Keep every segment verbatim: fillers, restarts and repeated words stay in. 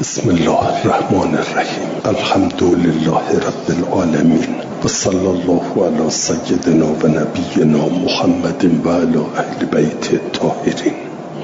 بسم الله الرحمن الرحیم. الحمد لله رب العالمین و صلی الله علی سیدنا و نبینا محمد و علی اهل بیت الطاهرین.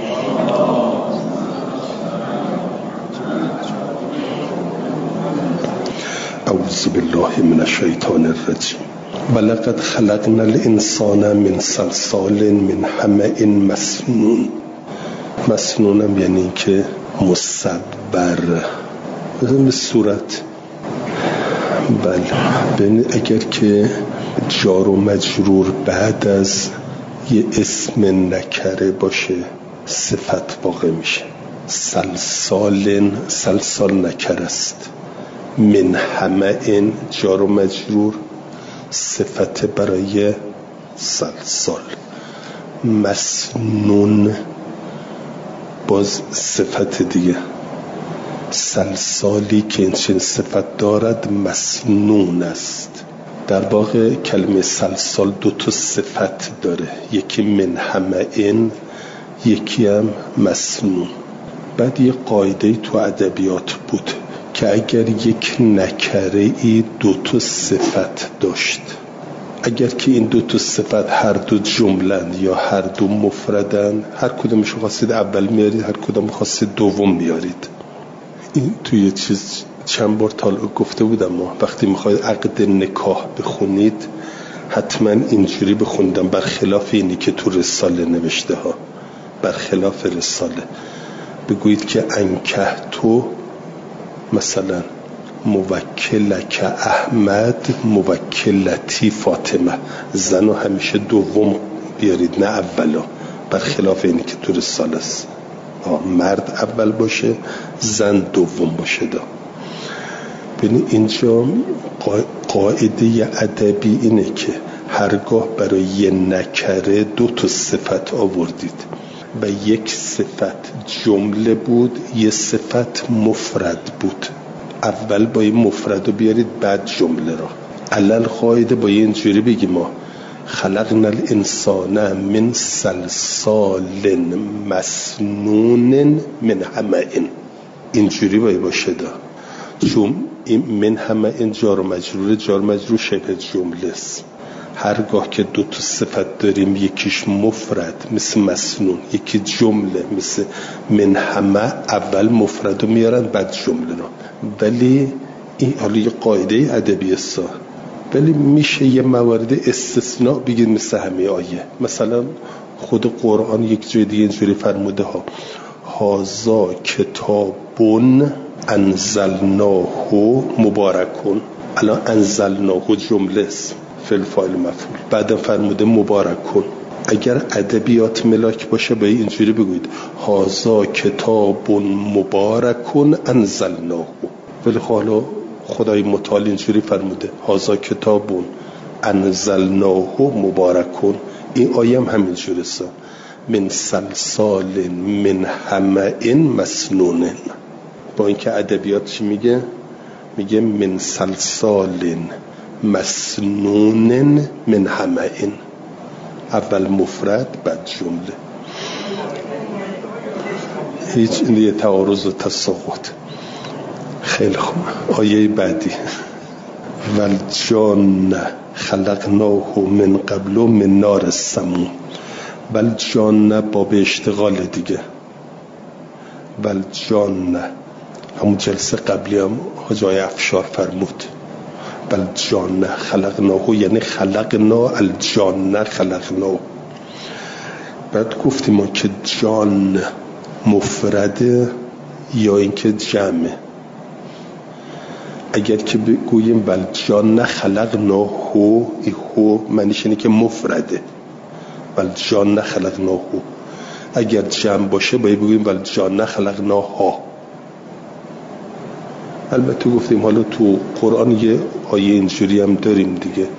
اعوذ بالله من الشیطان الرجیم. ولقد خلقنا الانسان من صلصال من حمأ مسنون. مسنونم یعنی که مصبر به صورت. بله، ببین اگر که جار و مجرور بعد از یه اسم نکره باشه صفت واقع میشه. سلسال، سلسال نکره است. من حمأ جار و مجرور صفت برای سلسال. مسنون باز صفت دیگه. سلسالی که این چنین صفت دارد مسنون است. در واقع کلمه سلسال دو تا صفت داره، یکی من حمأ، یکی هم مسنون. بعد یه قاعده تو ادبیات بود که اگر یک نکره ای دو تا صفت داشت، اگر که این دو تا صفت هر دو جملن یا هر دو مفردن، هر کدومش خواستید اول میارید، هر کدوم خواستید دوم میارید. این توی چیز چند بار تا گفته بودم، ما وقتی میخواید عقد نکاح بخونید حتما اینجوری بخوندم، برخلاف اینی که تو رساله نوشته ها، برخلاف رساله بگویید که انکه تو مثلا موکلک احمد موکلتی فاطمه. زنو همیشه دوم بیارید نه اولا، برخلاف اینی که تو رساله است. مرد اول باشه، زن دوم باشه. دا ببین اینجا قاعده ادبی اینه که هرگاه برای یه نکره دو تا صفت آوردید و یک صفت جمله بود، یه صفت مفرد بود، اول با این مفرد رو بیارید بعد جمله را. علل قاعده با اینجوری بگیم ما خلقنا الانسان من صلصال مسنون من حمأ. اینجوری باید باشه دا، چون این من حمأ جار و مجرور، جار و مجرور شبه جمله است. هرگاه که دو تا صفت داریم، یکیش مفرد مثل مسنون، یکی جمله مثل من حمأ، اول مفرد رو میارن بعد جمله رو. ولی این حالا یه قاعده ادبی است، ولی میشه یه موارد استثناء بگید مثل همه آیه. مثلا خود قرآن یک جای دیگه اینجوری فرموده ها هازا کتابون انزلناه مبارکون. الان انزلناه جمله است، فعل فاعل مفعول، بعد فرموده مبارکون. اگر ادبیات ملاک باشه به اینجوری بگوید هازا کتابون مبارکون انزلناه. ولی حالا خدای متعال اینجوری فرموده هازا کتابون انزلناه مبارکون. این آیه هم همینجوری است، من سلسال من حمأ مسنون. با اینکه ادبیات چی میگه؟ میگه من سلسال مسنون من حمأ، اول مفرد بعد جمله. هیچ این تعارض و تساقط. خیلی خوب، آیه بعدی والجان خلقناه من قبل من نار السموم. والجان باب اشتغال دیگه. والجان همون جلسه قبلی هم حجای افشار فرمود والجان خلقناه، یعنی خلقنا الجان خلقناه. بعد گفتیم ما که جان مفرده یا اینکه جمعه. اگر که بگوییم بل جان خلقناه، ای هو معنیش اینه که مفرده، بل جان خلقناه. اگر جمع باشه باید بگوییم بل جان خلقناها. البته گفتیم حالا تو قرآن یه آیه اینجوری هم داریم دیگه،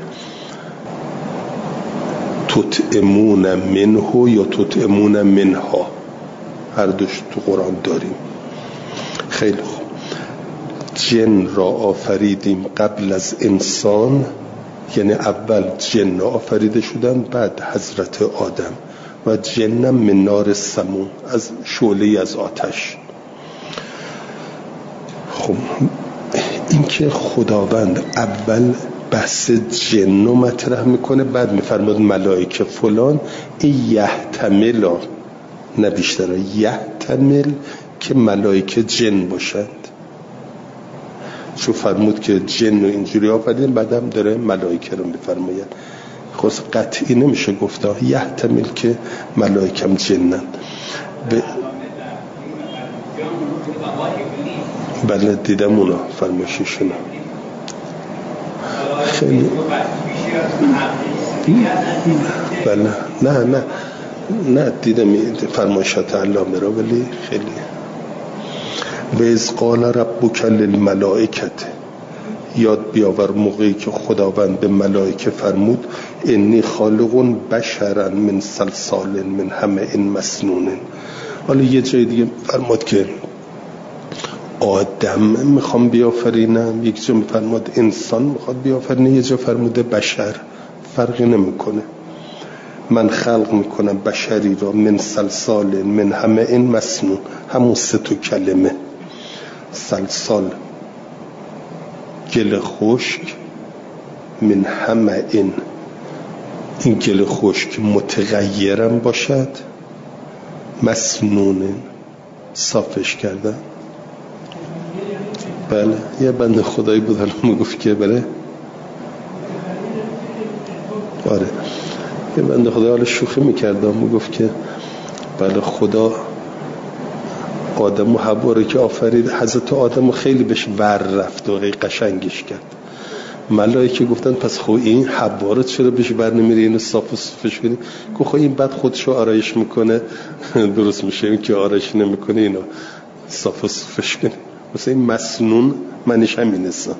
تطعمون منه یا تطعمون منها، هر دوش تو قرآن داریم. خیلی خوب. جن را آفریدیم قبل از انسان، یعنی اول جن آفریده شدن بعد حضرت آدم. و جن من نار السموم، از شعله از آتش. خب این که خداوند اول بحث جن رو مطرح میکنه، بعد میفرماد ملائکه فلان، این یحتمل، نه بیشتر، یحتمل که ملائکه جن باشند، چون فرمود که جن رو اینجوری آفریدن، بعد هم داره ملائکه رو میفرماید. خب قطعی نمیشه گفت یحتمل که ملائکه هم جنن. ب... بله دیدم اونا فرمایششون. خیلی بله نه نه نه دیدم فرمایشات علامه را، ولی خیلی و از قال ربک للملائکه، یاد بیاور موقعی که خداوند به ملائکه فرمود انی خالق بشرا من صلصال من حمأ مسنون. حالا یه جای دیگه فرمود که آدم میخوام بیافرینم، یک جا فرمود انسان میخواد بیافرینه، یه جا فرموده بشر، فرقی نمیکنه. من خلق میکنم بشری را من صلصال من حمأ مسنون، همون سه تا کلمه، صلصال گل خشک، من حمأ این گل خشک متغیرم باشد، مسنون صافش کردن. بله یه بنده خدایی بود حالا میگفت که بله آره یه بنده خدایی حالا شوخی میکردم، میگفت که بله خدا آدم و حوا رو که آفرید، حضرت آدم رو خیلی بهش ور رفت و قشنگش کرد. ملائکه گفتن پس خب این حوا رو چرا بهش ور نمیری، اینو صاف و صوفش کنی؟ گفت خب این بعد خودشو آرایش میکنه درست میشه، این که آرایش نمیکنه اینو صاف و صوفش کنی. مثلا این مسنون منش همین است.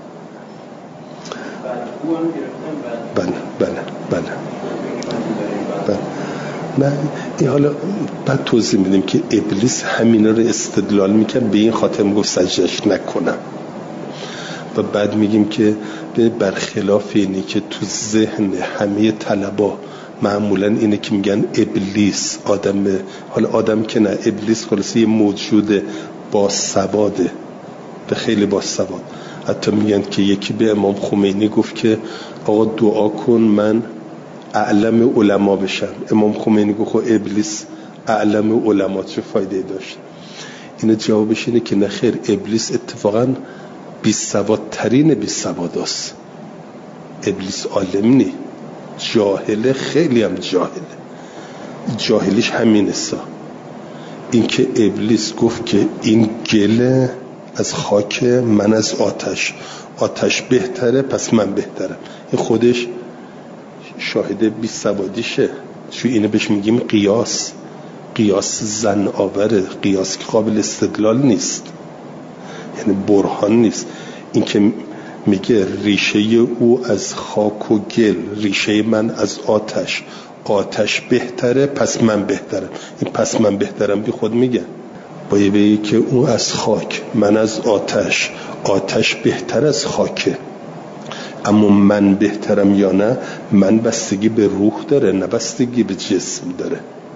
بله بله بله بله نه این حالا بعد توضیح میدیم که ابلیس همینا رو استدلال میکرد به این خاطر میگفت سجدش نکنم، و بعد میگیم که برخلاف اینی که تو ذهن همه طلبا معمولا اینه که میگن ابلیس آدم، حالا آدم که نه، ابلیس خلاصه یه موجود با سواده، به خیلی با سواد. حتی میگن که یکی به امام خمینی گفت که آقا دعا کن من اعلم علما بشم. امام خمینی گفت خب ابلیس اعلم علما چه فایده داشت؟ اینه جوابش اینه که نخیر، ابلیس اتفاقا بی سواد ترین بی سواد است. ابلیس عالم نی، جاهله، خیلی هم جاهله. جاهلیش همین است، این که ابلیس گفت که این گل از خاک، من از آتش، آتش بهتره پس من بهترم. این خودش شاهد بی سوادیشه، چون اینه بهش میگیم قیاس. قیاس زن آوره، قیاس که قابل استدلال نیست، یعنی برهان نیست. این که میگه ریشه او از خاک و گل، ریشه من از آتش، آتش بهتره پس من بهترم. این پس من بهترم بی خود میگه، باید بگی که او از خاک، من از آتش، آتش بهتر از خاکه. اما من بهترم یا نه، من بستگی به روح داره نه بستگی به جسم داره.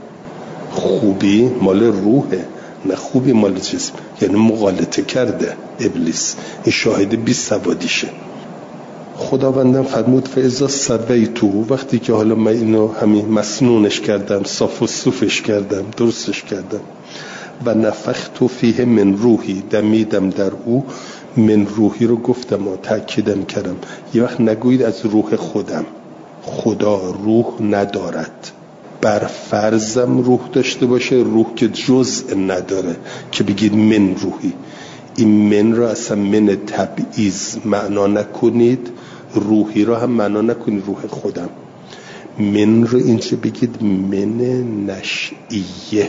خوبی مال روحه نه خوبی مال جسم، یعنی مغالطه کرده ابلیس. این شاهد بی سوادیشه. خداوندم فرمود فاذا سویتو، وقتی که حالا من اینو همین مسنونش کردم، صاف و صوفش کردم، درستش کردم، و نفخت فیه من روحی، دمیدم در او، من روحی رو گفتم و تأکیدم کردم. یه وقت نگویید از روح خودم، خدا روح ندارد. بر فرضم روح داشته باشه، روح که جزء نداره که بگید من روحی. این من رو اصلا من تبعیض معنا نکنید، روحی رو هم معنا نکنید روح خودم. من رو اینجا بگید من نشئیه،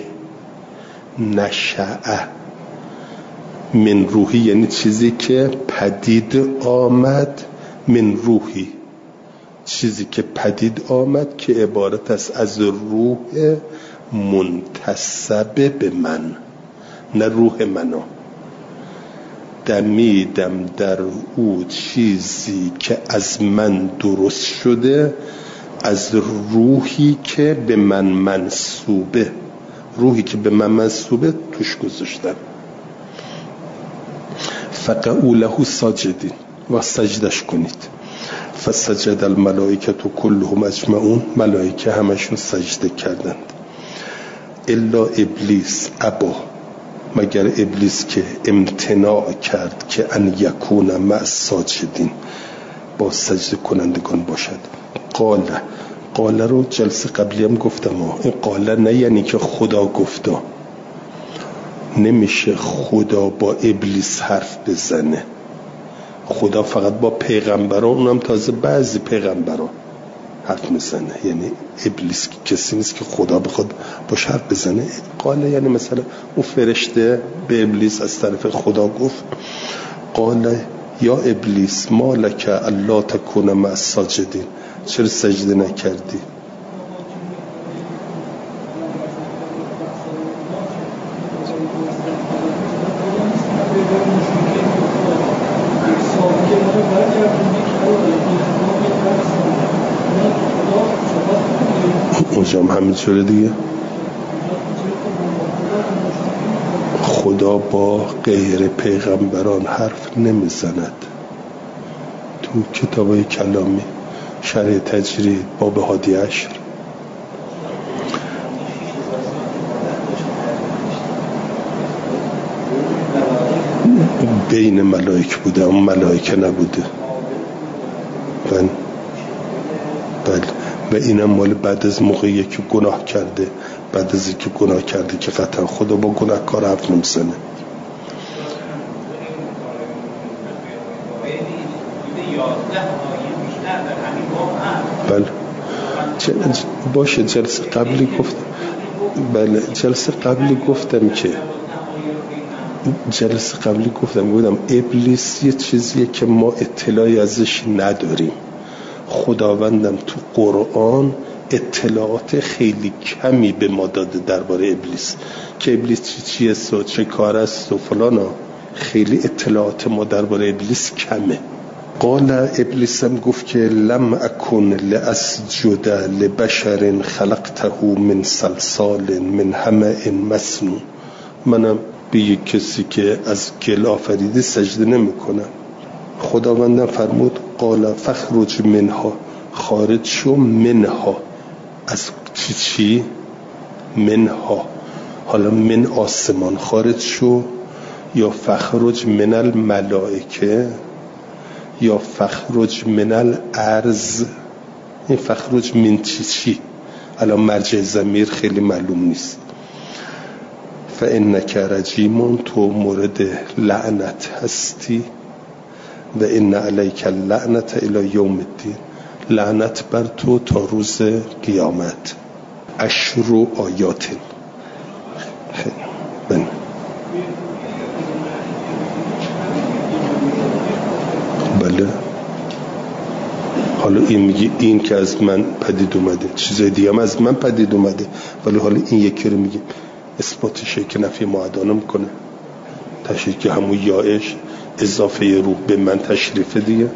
نشأه. من روحی یعنی چیزی که پدید آمد، من روحی چیزی که پدید آمد که عبارت است از روح منتسب به من، نه روح منو. دمیدم در او چیزی که از من درست شده، از روحی که به من منسوبه. روحی که به من منسوبه توش گذاشتم. فقعوا له ساجدین و سجدش کنید. فسجد الملائکه کلهم اجمعون، ملائکه همشون سجده کردند. الا ابلیس ابا، مگر ابلیس که امتناع کرد که ان یکون مع ساجدین، با سجده کنندگان باشد. قال، قال رو جلسه قبلی هم گفتم، این قال نه یعنی که خدا گفتا، نمیشه خدا با ابلیس حرف بزنه. خدا فقط با پیغمبران، اونم تازه بعضی پیغمبران حرف میزنه. یعنی ابلیس کسی نیست که خدا بخواد باش حرف بزنه. قال یعنی مثلا اون فرشته به ابلیس از طرف خدا گفت قال یا ابلیس ما لک الا تکون مع الساجدین، چرا سجده نکردی؟ اونجا هم همینطوره دیگه. خدا با غیر پیغمبران حرف نمیزند. تو کتابای کلامی شرح تجرید باب هادی عشر بین ملائک بوده، اما ملائکه نبوده. بله بله. و اینم مال بعد از موقعی که گناه کرده، بعد از اینکه گناه کرده که قطعا خدا با گناهکار حرف نمیزنه. بله باشه. جلسه قبلی گفتم، بله جلسه قبلی گفتم که جلسه قبلی گفتم بودم ابلیس یه چیزیه که ما اطلاعی ازش نداریم. خداوندم تو قرآن اطلاعات خیلی کمی به ما داده درباره ابلیس، که ابلیس چی چیه و چه کار است و فلانا. خیلی اطلاعات ما درباره ابلیس کمه. قال ابلیس هم گفت که لم اکن لاسجد لبشر خلقته من صلصال من حمأ مسنون، منم به یک کسی که از گل آفریده سجده نمی کنم. خداوندم فرمود قال فخرج منها، خارج شو منها، از چی چی؟ منها. حالا من آسمان خارج شو، یا فخرج من الملائکه، یا فخرج من الارض. این فخرج من چی چی؟ الان مرجع ضمیر خیلی معلوم نیست. فانک رجیم، تو مورد لعنت هستی. و ان علیک اللعنت الی یوم الدین، لعنت بر تو تا روز قیامت. عشر آیات. بله بله. حالا این میگه این که از من پدید اومده، چیزای دیگه هم از من پدید اومده، ولی حالا این یکی رو میگه اثباتشه که نفی معادانه میکنه. تشریف که همون یائش اضافه روح به من تشریفه دیگه.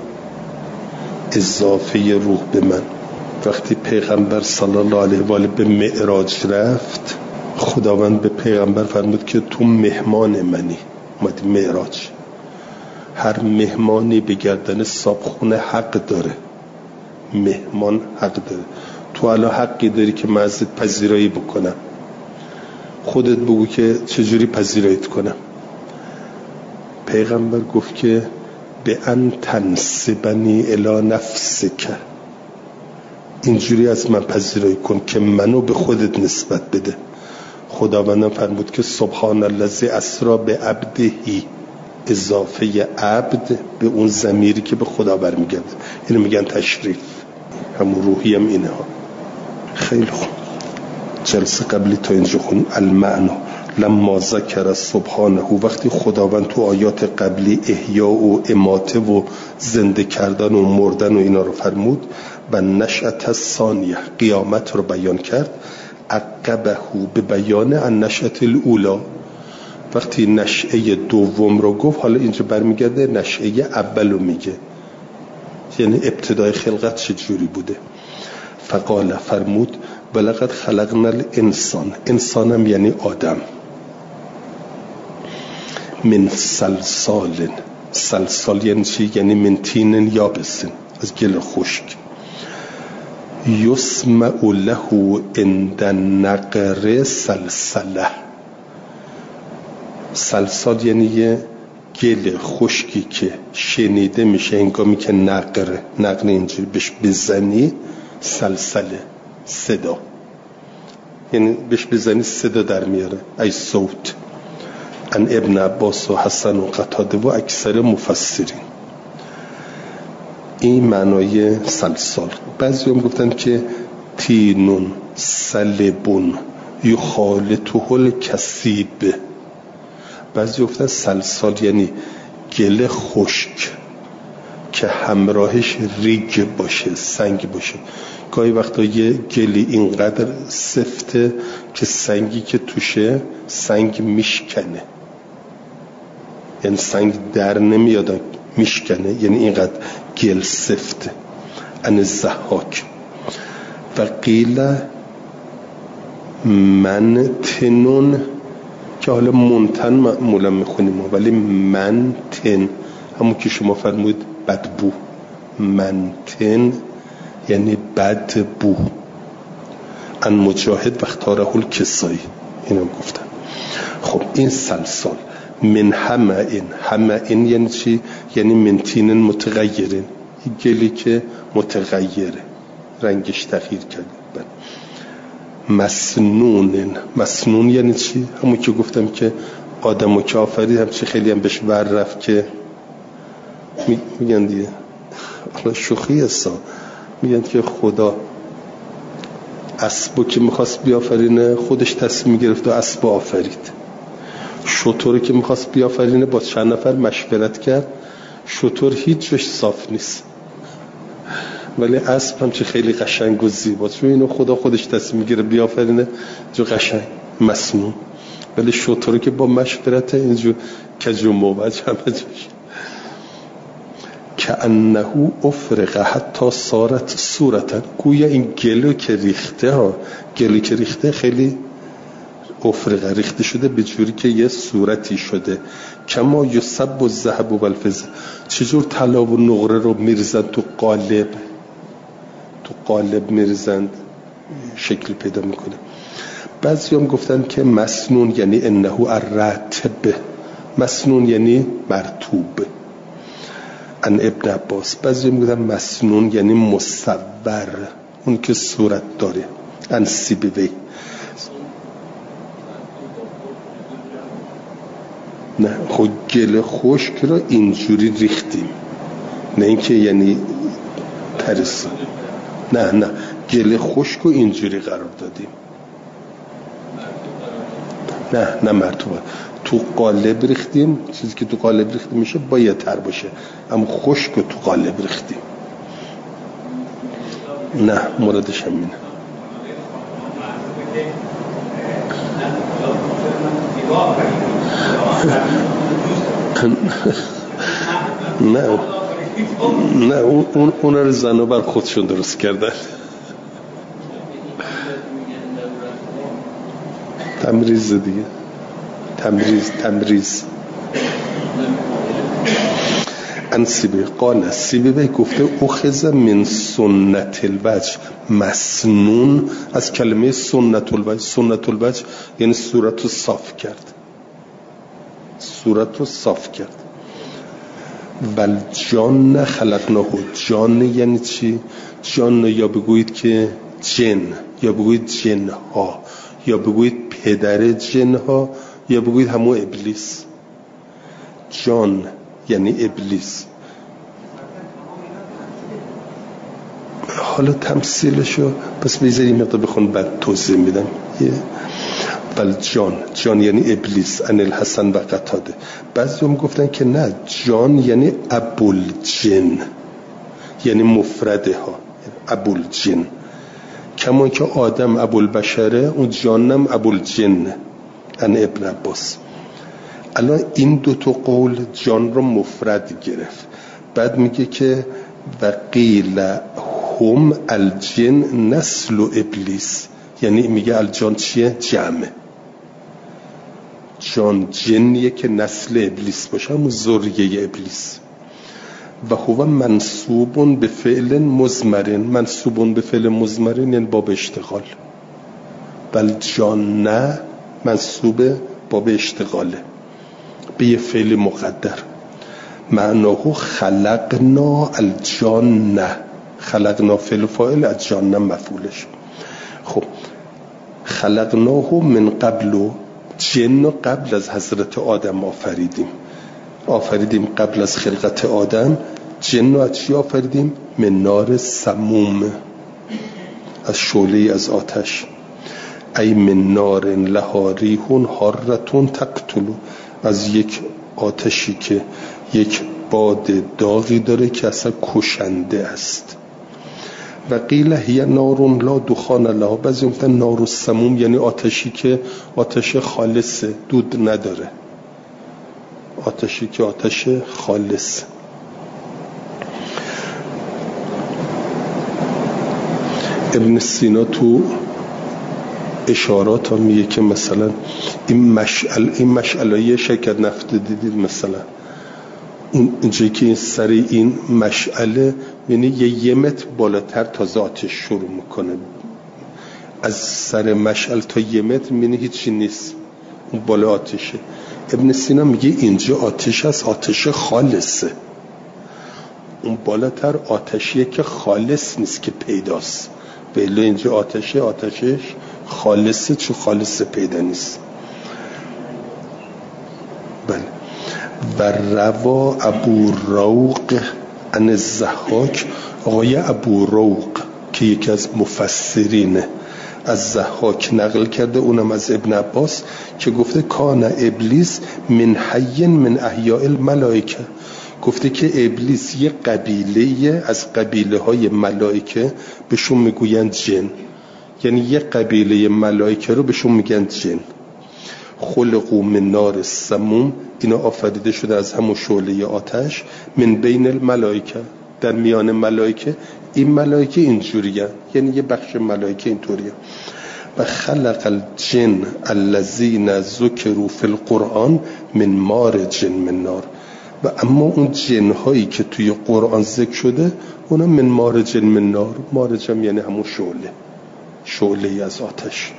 اضافه روح به من. وقتی پیغمبر صلی الله علیه و آله به معراج رفت، خداوند به پیغمبر فرمود که تو مهمان منی. اومدی معراج. هر مهمانی به گردن صابخونه حق داره. مهمان حق داره. تو الان حقی داری که من ازت پذیرایی بکنم. خودت بگو که چجوری پذیراییت کنم. پیغمبر گفت که به ان تنسبنی الی نفسک، اینجوری از من پذیرایی کن که منو به خودت نسبت بده. خداوندم فرمود که سبحان الذی اسری بعبدهی، اضافه عبد به اون ضمیری که به خدا برمیگرده. اینو میگن تشریف. همون روحی هم اینه ها. خیلی خوب. جلسه قبلی تا اینجا خون المعنی لما ذکر سبحانه، وقتی خداوند تو آیات قبلی احیا و اماته و زنده کردن و مردن و اینا رو فرمود و نشأت الثانیه، قیامت رو بیان کرد، عقبه به بیان النشأة الاولی، وقتی نشأه دوم رو گفت حالا اینجا برمیگرده نشأه اول رو میگه، یعنی ابتدای خلقت چجوری بوده. فقال فرمود ولقد خلقنا الانسان، انسانم یعنی آدم، من سلسال. سلسال یعنی چی؟ یعنی من طین یابسین، از گل خشک. یسمع له عند النقر سلسله. سلسال یعنی یه گل خشکی که شنیده میشه هنگامی که نقر نقر اینجوری بهش بزنی، سلسله صدا، یعنی بهش بزنی صدا در میاره، ای صوت. ان ابن عباس و حسن و قتاده و اکثر مفسرین. این معنای سلسال. بعضی هم گفتن که تینون سلبون یخالطه الکثیب. بعضی گفتن سلسال یعنی گل خشک که همراهش ریگ باشه، سنگ باشه. گاهی وقتا یه گلی اینقدر سفته که سنگی که توشه سنگ میشکنه، یعنی سنگ در نمیاد، میشکنه، یعنی اینقدر گل سفته. ان الضحاک. و قیل من تنون، که حالا منتن معمولا میخونیم ولی من تن همون که شما فرمود بدبو، من تن یعنی بدبو. ان مجاهد و اختاره الکسایی، اینو گفتن. خب این سلسال من همه این همه این یعنی چی؟ یعنی من تین متغیرین، گلی که متغیره، رنگش تغییر کرده. مسنون. مسنون یعنی چی؟ همون که گفتم که آدمو که آفرید همچی خیلی هم بهش ور رفت که میگن دیگه، حالا شوخی هستا، میگن که خدا اسبو که میخواست بیافرینه خودش تصمیم گرفت و اسب آفرید. شطور که میخواست بیافرینه با چند نفر مشورت کرد، شطور هیچ جوش صاف نیست، ولی اسب هم چه خیلی قشنگ و زیباست، چون اینو خدا خودش تصمیم گیره بیافرینه جو قشنگ مسنون. ولی شطور که با مشورت اینجور کج و موج همه جوش که انه افرقه حتی صارت صورتا. گویا این گلو که ریخته ها، گلو که ریخته خیلی افرقه ریخته شده به جوری که یه صورتی شده. کما یصب الذهب و الفضه. چجور طلا و نقره رو میرزن تو قالب، تو قالب میرزن شکل پیدا میکنه. بعضی هم گفتن که مسنون یعنی انه الرتب، مسنون یعنی مرطوب. ان ابن عباس. بعضی هم گفتن مسنون یعنی مصور، اون که صورت داره. ان سیبوی. نه خود گل خشک رو اینجوری ریختیم، نه اینکه یعنی پرس، نه نه گل خشک رو اینجوری قرار دادیم، نه نه مرطوبه. تو قالب ریختیم، چیزی که تو قالب ریختیم میشه باید تر باشه، اما خشک رو تو قالب ریختیم. نه مرادش همینه. نه نه اون اون رو زنو بر خودشون درست کردن. تمریز دیگه، تمریز تمریز. ان سیبی قال سیبی گفته اخذ من سنت الوجه. مسنون از کلمه سنت الوجه. سنت الوجه یعنی صورت رو صاف کرد، صورت رو صاف کرد. ول جان خلقناه. جان یعنی چی؟ جان یا بگویید که جن، یا بگویید جن ها، یا بگویید پدر جن ها، یا بگویید همون ابلیس. جان یعنی ابلیس. حالا تمثیلشو پس بذاریم مقدار بخون بعد توضیح میدم. بل جان، جان یعنی ابلیس. ان الحسن و قتاده. بعضی هم گفتن که نه، جان یعنی ابوالجن، یعنی مفرده ها، ابوالجن. کما که آدم ابوالبشره، اون جانم ابوالجن. ان ابن عباس. الان این دو تا قول جان رو مفرد گرفت. بعد میگه که و قیل هم الجن نسل ابلیس، یعنی میگه الجان چیه؟ جمعه. جان جنیه که نسل ابلیس باشه، همون ذریه ابلیس. و هو منصوبون به فعل مضمرن، منصوبون به فعل مضمرن یعنی باب اشتغال. بل جان نه منصوب باب اشتغاله به یه فعل مقدر. معناه خلقنا الجان، خلقنا فعل فاعل، از جان مفعولش. خب خلقناه من قبل، جن قبل از حضرت آدم آفریدیم. آفریدیم قبل از خلقت آدم جن رو از چی آفریدیم؟ من نار سموم، از شعله از آتش. ای من نار لها ریح حارة تقتل، از یک آتشی که یک باد داغی داره که اصلا کشنده است. و قیل هی نار لا دخان لها، بعضی میگن نار السموم یعنی آتشی که آتش خالصه، دود نداره، آتشی که آتش خالص. ابن سینا تو اشارات ها میگه که مثلا این مشعل، این مشعلای شرکت نفت دیدید مثلا اینجا که این سر این مشعله یعنی یه یه متر بالاتر تازه آتش شروع میکنه، از سر مشعل تا یه متر میبینی هیچی نیست، اون بالا آتشه. ابن سینا میگه اینجا آتش هست، آتش خالصه، اون بالاتر آتشیه که خالص نیست که پیداست. بله اینجا آتشه، آتشش خالصه، چون خالصه پیدا نیست. بله. و روا ابو روق عن الضحاک، آقای ابو روق که یکی از مفسرینه از ضحاک نقل کرده، اونم از ابن عباس، که گفته کان ابلیس من حی من احیاء الملائکه، گفته که ابلیس یه قبیله از قبیله های ملائکه بهشون میگویند جن، یعنی یه قبیله ملائکه رو بهشون میگن جن. خلقو من نار السموم، اینا آفریده شده از همون شعله آتش. من بین الملائکه، در میان ملائکه، این ملائکه اینجوریه، یعنی یه بخش ملائکه اینطوریه. و خلق الجن الذین ذکروا فی القرآن من مارج من نار، و اما اون جنهایی که توی قرآن ذکر شده اونا من مارج من نار، مارج هم یعنی همون شعله، شعله از آتش.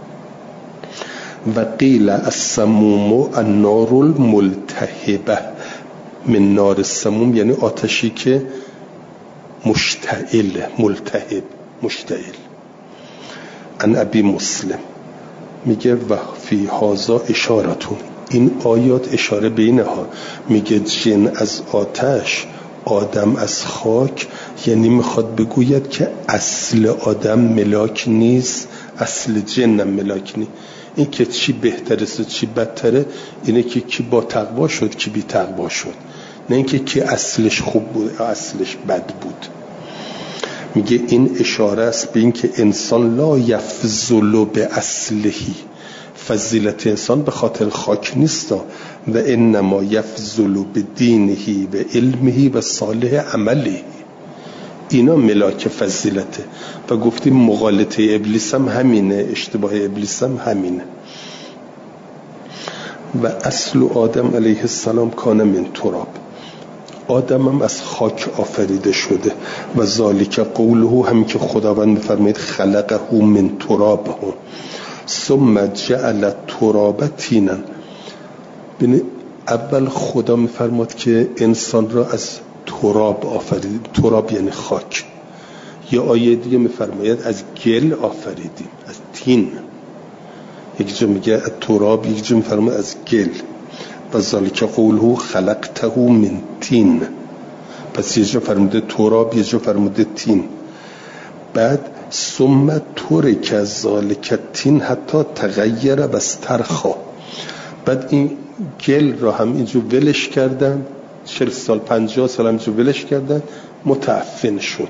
و قیل السموم النار الملتهبه، من نار السموم یعنی آتشی که مشتعل، ملتهب مشتعل. ان ابی مسلم میگه و فی هذا اشارتون، این آیات اشاره به اینه ها، میگه جن از آتش، آدم از خاک، یعنی میخواد بگوید که اصل آدم ملاک نیست، اصل جن هم ملاک نیست. این که چی بهتره چی بدتره اینه که کی با تقوا شد کی بی تقوا شد، نه اینکه کی اصلش خوب بود یا اصلش بد بود. میگه این اشاره است به این که انسان لا یفضل به اصلهی، فضیلت انسان به خاطر خاک نیست و انما یفضل به دینهی و علمهی و صالح عملی، اینا ملاک فضیلته. و گفتیم مغالطه ابلیس هم همینه، اشتباه ابلیس هم همینه. و اصل آدم علیه السلام کان من تراب، آدم هم از خاک آفریده شده. و ذالک قوله، هم که خداوند می‌فرماید خلقه من تراب، ثم جعل تراب طینا. ببین اول خدا می‌فرماد که انسان را از تراب آفرید، تراب یعنی خاک. یا آیه دیگه می‌فرماید از گل آفریدیم، از طین. یک جا میگه از تراب، یک جا می‌فرماید از گل. و ذالک قوله خلقته من طین، پس یه جا فرموده تراب، یه جا فرموده طین. بعد ثم ترک ذالک الطین حتی تغیر و استرخا، بعد این گل را هم اینجا ولش کردن، چهل سال پنجاه سال هم اینجا ولش کردن، متعفن شد،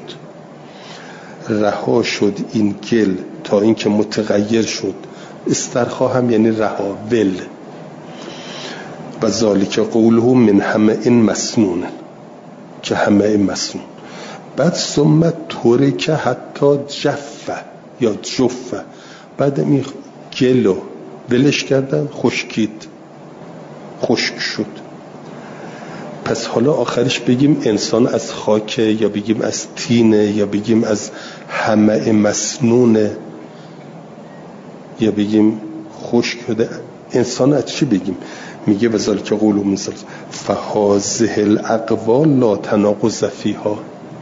رها شد این گل تا اینکه متغیر شد. استرخا هم یعنی رها، ول. و ذالک قوله من همه این مسنون، که همه این مسنون. بعد ثم ترک حتی جفه یا جفه، بعد این گلو ولش کردن، خشکید، خشک شد. پس حالا آخرش بگیم انسان از خاکه یا بگیم از تینه یا بگیم از همه مسنونه یا بگیم خشک شده؟ انسان از چی بگیم؟ میگه وذالک قولوا مثل فهذه الاقوال لا تناقض فیها.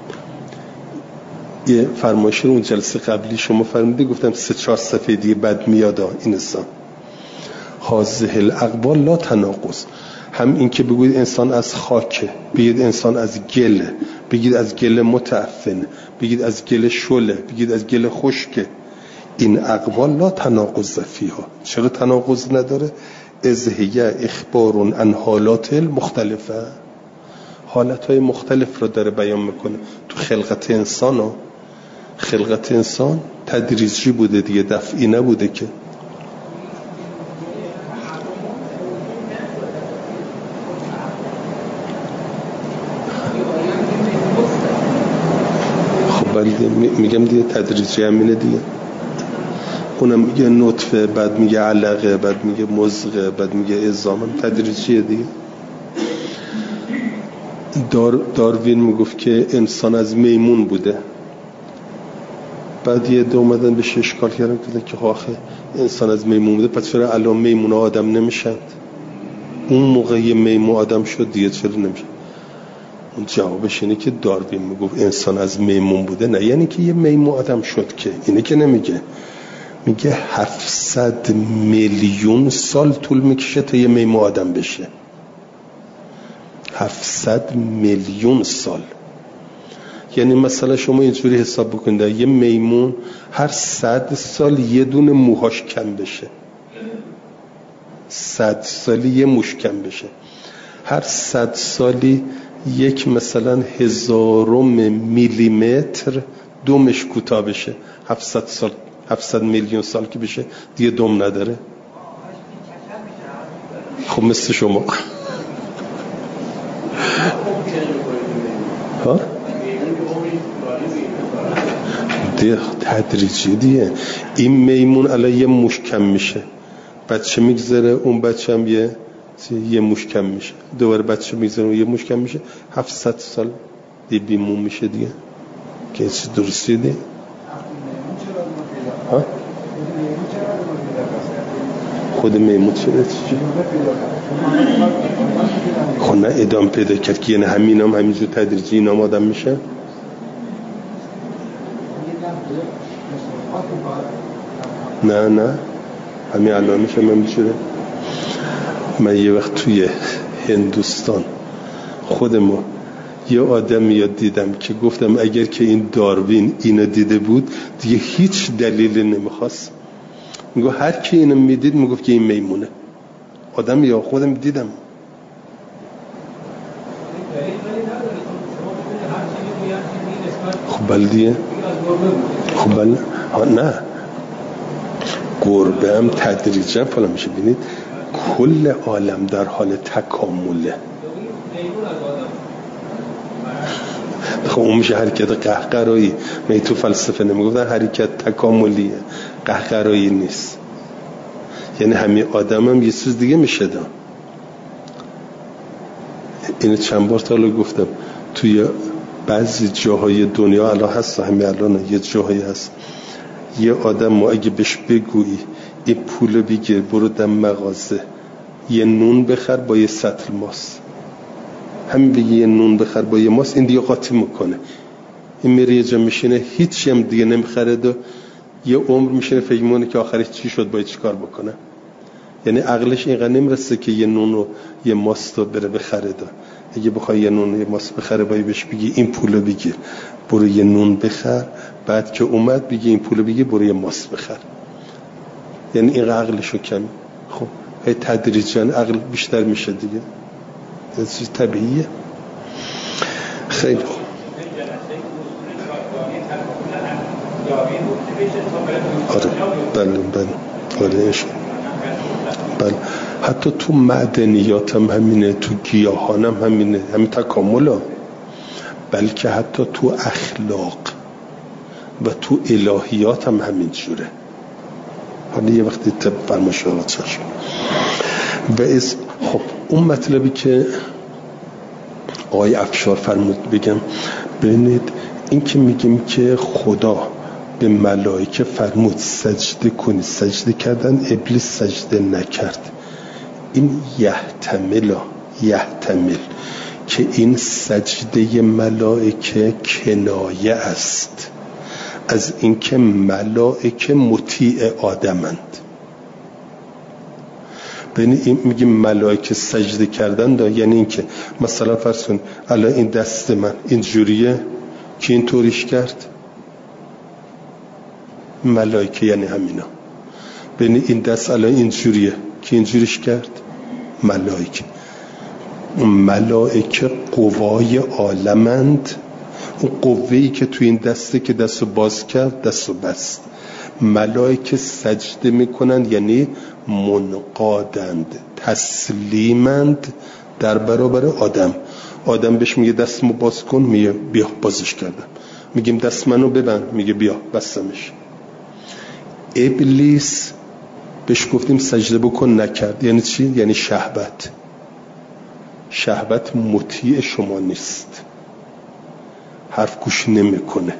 یه فرمایش رو اون جلسه قبلی شما فرمودی، گفتم سه چهار صفحه دیگه بعد میاد این انسان. هذه الاقوال لا تناقض، هم این که بگوید انسان از خاکه، بگید انسان از گله، بگید از گله متعفن، بگید از گله شله، بگید از گله خشکه، این اقوال لا تناقض فیها. چرا تناقض نداره؟ اذ هی اخبار عن حالات مختلفه، حالتهای مختلف رو داره بیان میکنه. تو خلقت انسان ها، خلقت انسان تدریجی بوده دیگه، دفعی نبوده که. خب میگم دیگه تدریجی همینه دیگه. اونم میگه نطفه، بعد میگه علقه، بعد میگه مضغه، بعد میگه عظام، تدریجیه دیگه. دار داروین میگفت که انسان از میمون بوده، بعد یه دو اومدن بهش اشکال کردن که آخه انسان از میمون بوده، پس چرا الان میمون آدم نمیشند؟ اون موقع یه میمون آدم شد دیگه چرا نمیشه؟ اون جوابش اینه که داروین میگفت انسان از میمون بوده، نه یعنی که یه میمون آدم شد، که اینه که نمیگه. میگه هفتصد میلیون سال طول میکشه تا یه میمون آدم بشه. هفتصد میلیون سال. یعنی مثلا شما اینجوری حساب بکنید، یه میمون هر صد سال یه دونه موهاش کم بشه، صد سالی یه موش کم بشه، هر صد سالی یک مثلا هزارم میلیمتر دومش کوتاه بشه، هفتصد سال، هفتصد میلیون سال که بشه دیگه دم نداره. خب مثل شما ها دیگه تدریجی دیگه. این میمون الان یه موش کم میشه، بچه میگذره، اون بچه هم یه یه موش کم میشه، دوباره بچه میگذره یه موش کم میشه، هفتصد سال دیگه بیمون میشه دیگه. که این چیز درستی دیگه. ها؟ خود میمون چرا چی؟ خب نه ادام پیدا کرد که یعنی همین هم همینجور تدریجی این هم آدم میشه. نه نه همین الان میشه من میشه. من یه وقت توی هندوستان خودمو یه آدم یاد دیدم که گفتم اگر که این داروین اینو دیده بود دیگه هیچ دلیلی نمیخواست. میگو هر کی اینو میدید میگفت که این میمونه. آدم یا خودم دیدم. خب بلدیه خب بل ها نه گربه هم تدریجا فلا میشه. بینید کل عالم در حال تکامله. خب اون میشه حرکت قهقرایی. می تو فلسفه نمیگفتن حرکت تکاملیه، قهقرایی نیست. یعنی همین آدم هم یه چیز دیگه میشه دا. اینو چند بار تا حالا گفتم توی بعضی جاهای دنیا الان هست، همین الان یه جاهایی هست یه آدم ما اگه بهش بگویی این پولو بگیر برو دم مغازه یه نون بخر با یه سطل ماست، همین بگی یه نون بخر با یه ماست، این دیگه قاطی میکنه. این میره یه جا میشینه هیچی هم دیگه نمیخرد و یه عمر میشینه فکر میکنه که آخرش چی شد باید چیکار بکنه. یعنی عقلش اینقدر نمیرسه که یه نون و یه ماست رو بره بخره. اگه بخوای یه نون و یه ماست بخره باید بهش بگی این پولو بگیر برو یه نون بخر، بعد که اومد بگی این پولو بگیر برو یه ماست بخر. یعنی این عقلشو کم. خب هی تدریجاً عقل بیشتر میشه دیگه، این چیز طبیعیه. خیلی خوب. آره بله بله آره بله. حتی تو معدنیات هم همینه، تو گیاهان هم همینه، همین تکامل ها. بلکه حتی تو اخلاق و تو الهیات هم همین جوره. حالا یه وقتی تب فرماشارات شد و از خب اون مطلبی که آقای افشار فرمود بگم، ببینید این که میگیم که خدا به ملائکه فرمود سجده کنید، سجده کردن، ابلیس سجده نکرد، این یحتمل یحتمل که این سجده ملائکه کنایه است از اینکه ملائکه مطیع آدمند. ببین این میگیم ملائکه سجده کردن دا، یعنی اینکه مثلا فرض کن الان این دست من اینجوریه که این طوریش کرد، ملائکه یعنی همینا. ببین این دست الان اینجوریه که اینجوریش کرد، ملائکه. ملائکه قوای عالمند، اون قوه‌ای که تو این دسته که دستو باز کرد دستو بست. ملائکه سجده میکنند یعنی منقادند، تسلیمند در برابر آدم. آدم بهش میگه دستمو باز کن، میگه بیا بازش کردم. میگیم دست منو ببند، میگه بیا بستمش. ابلیس بهش گفتیم سجده بکن، نکرد. یعنی چی؟ یعنی شهوت. شهوت مطیع شما نیست، حرف گوش نمیکنه،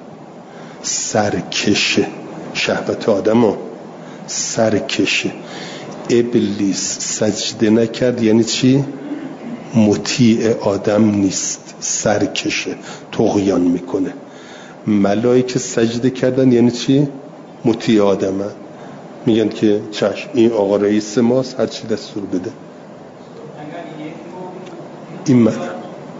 سرکشه. شهوت آدم ها سرکشه. ابلیس سجده نکرد یعنی چی؟ مطیع آدم نیست، سرکشه، طغیان میکنه. ملائکه سجده کردن یعنی چی؟ مطیع آدم ها. میگن که چشم این آقا رئیس ماست، هر چی دستور بده. این من اگر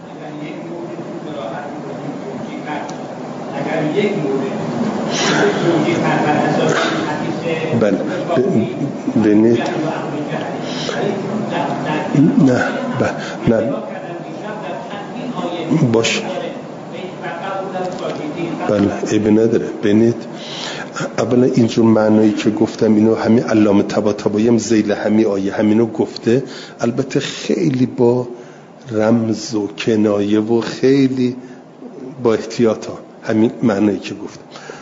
یک مورد بله ببینید نه نه باشه بله عیبی نداره. ببینید اولا اینجور معنایی که گفتم اینو همین علامه طباطبایی هم ذیل همین آیه همینو گفته، البته خیلی با رمز و کنایه و خیلی با احتیاط ها، همین معنایی که گفتم.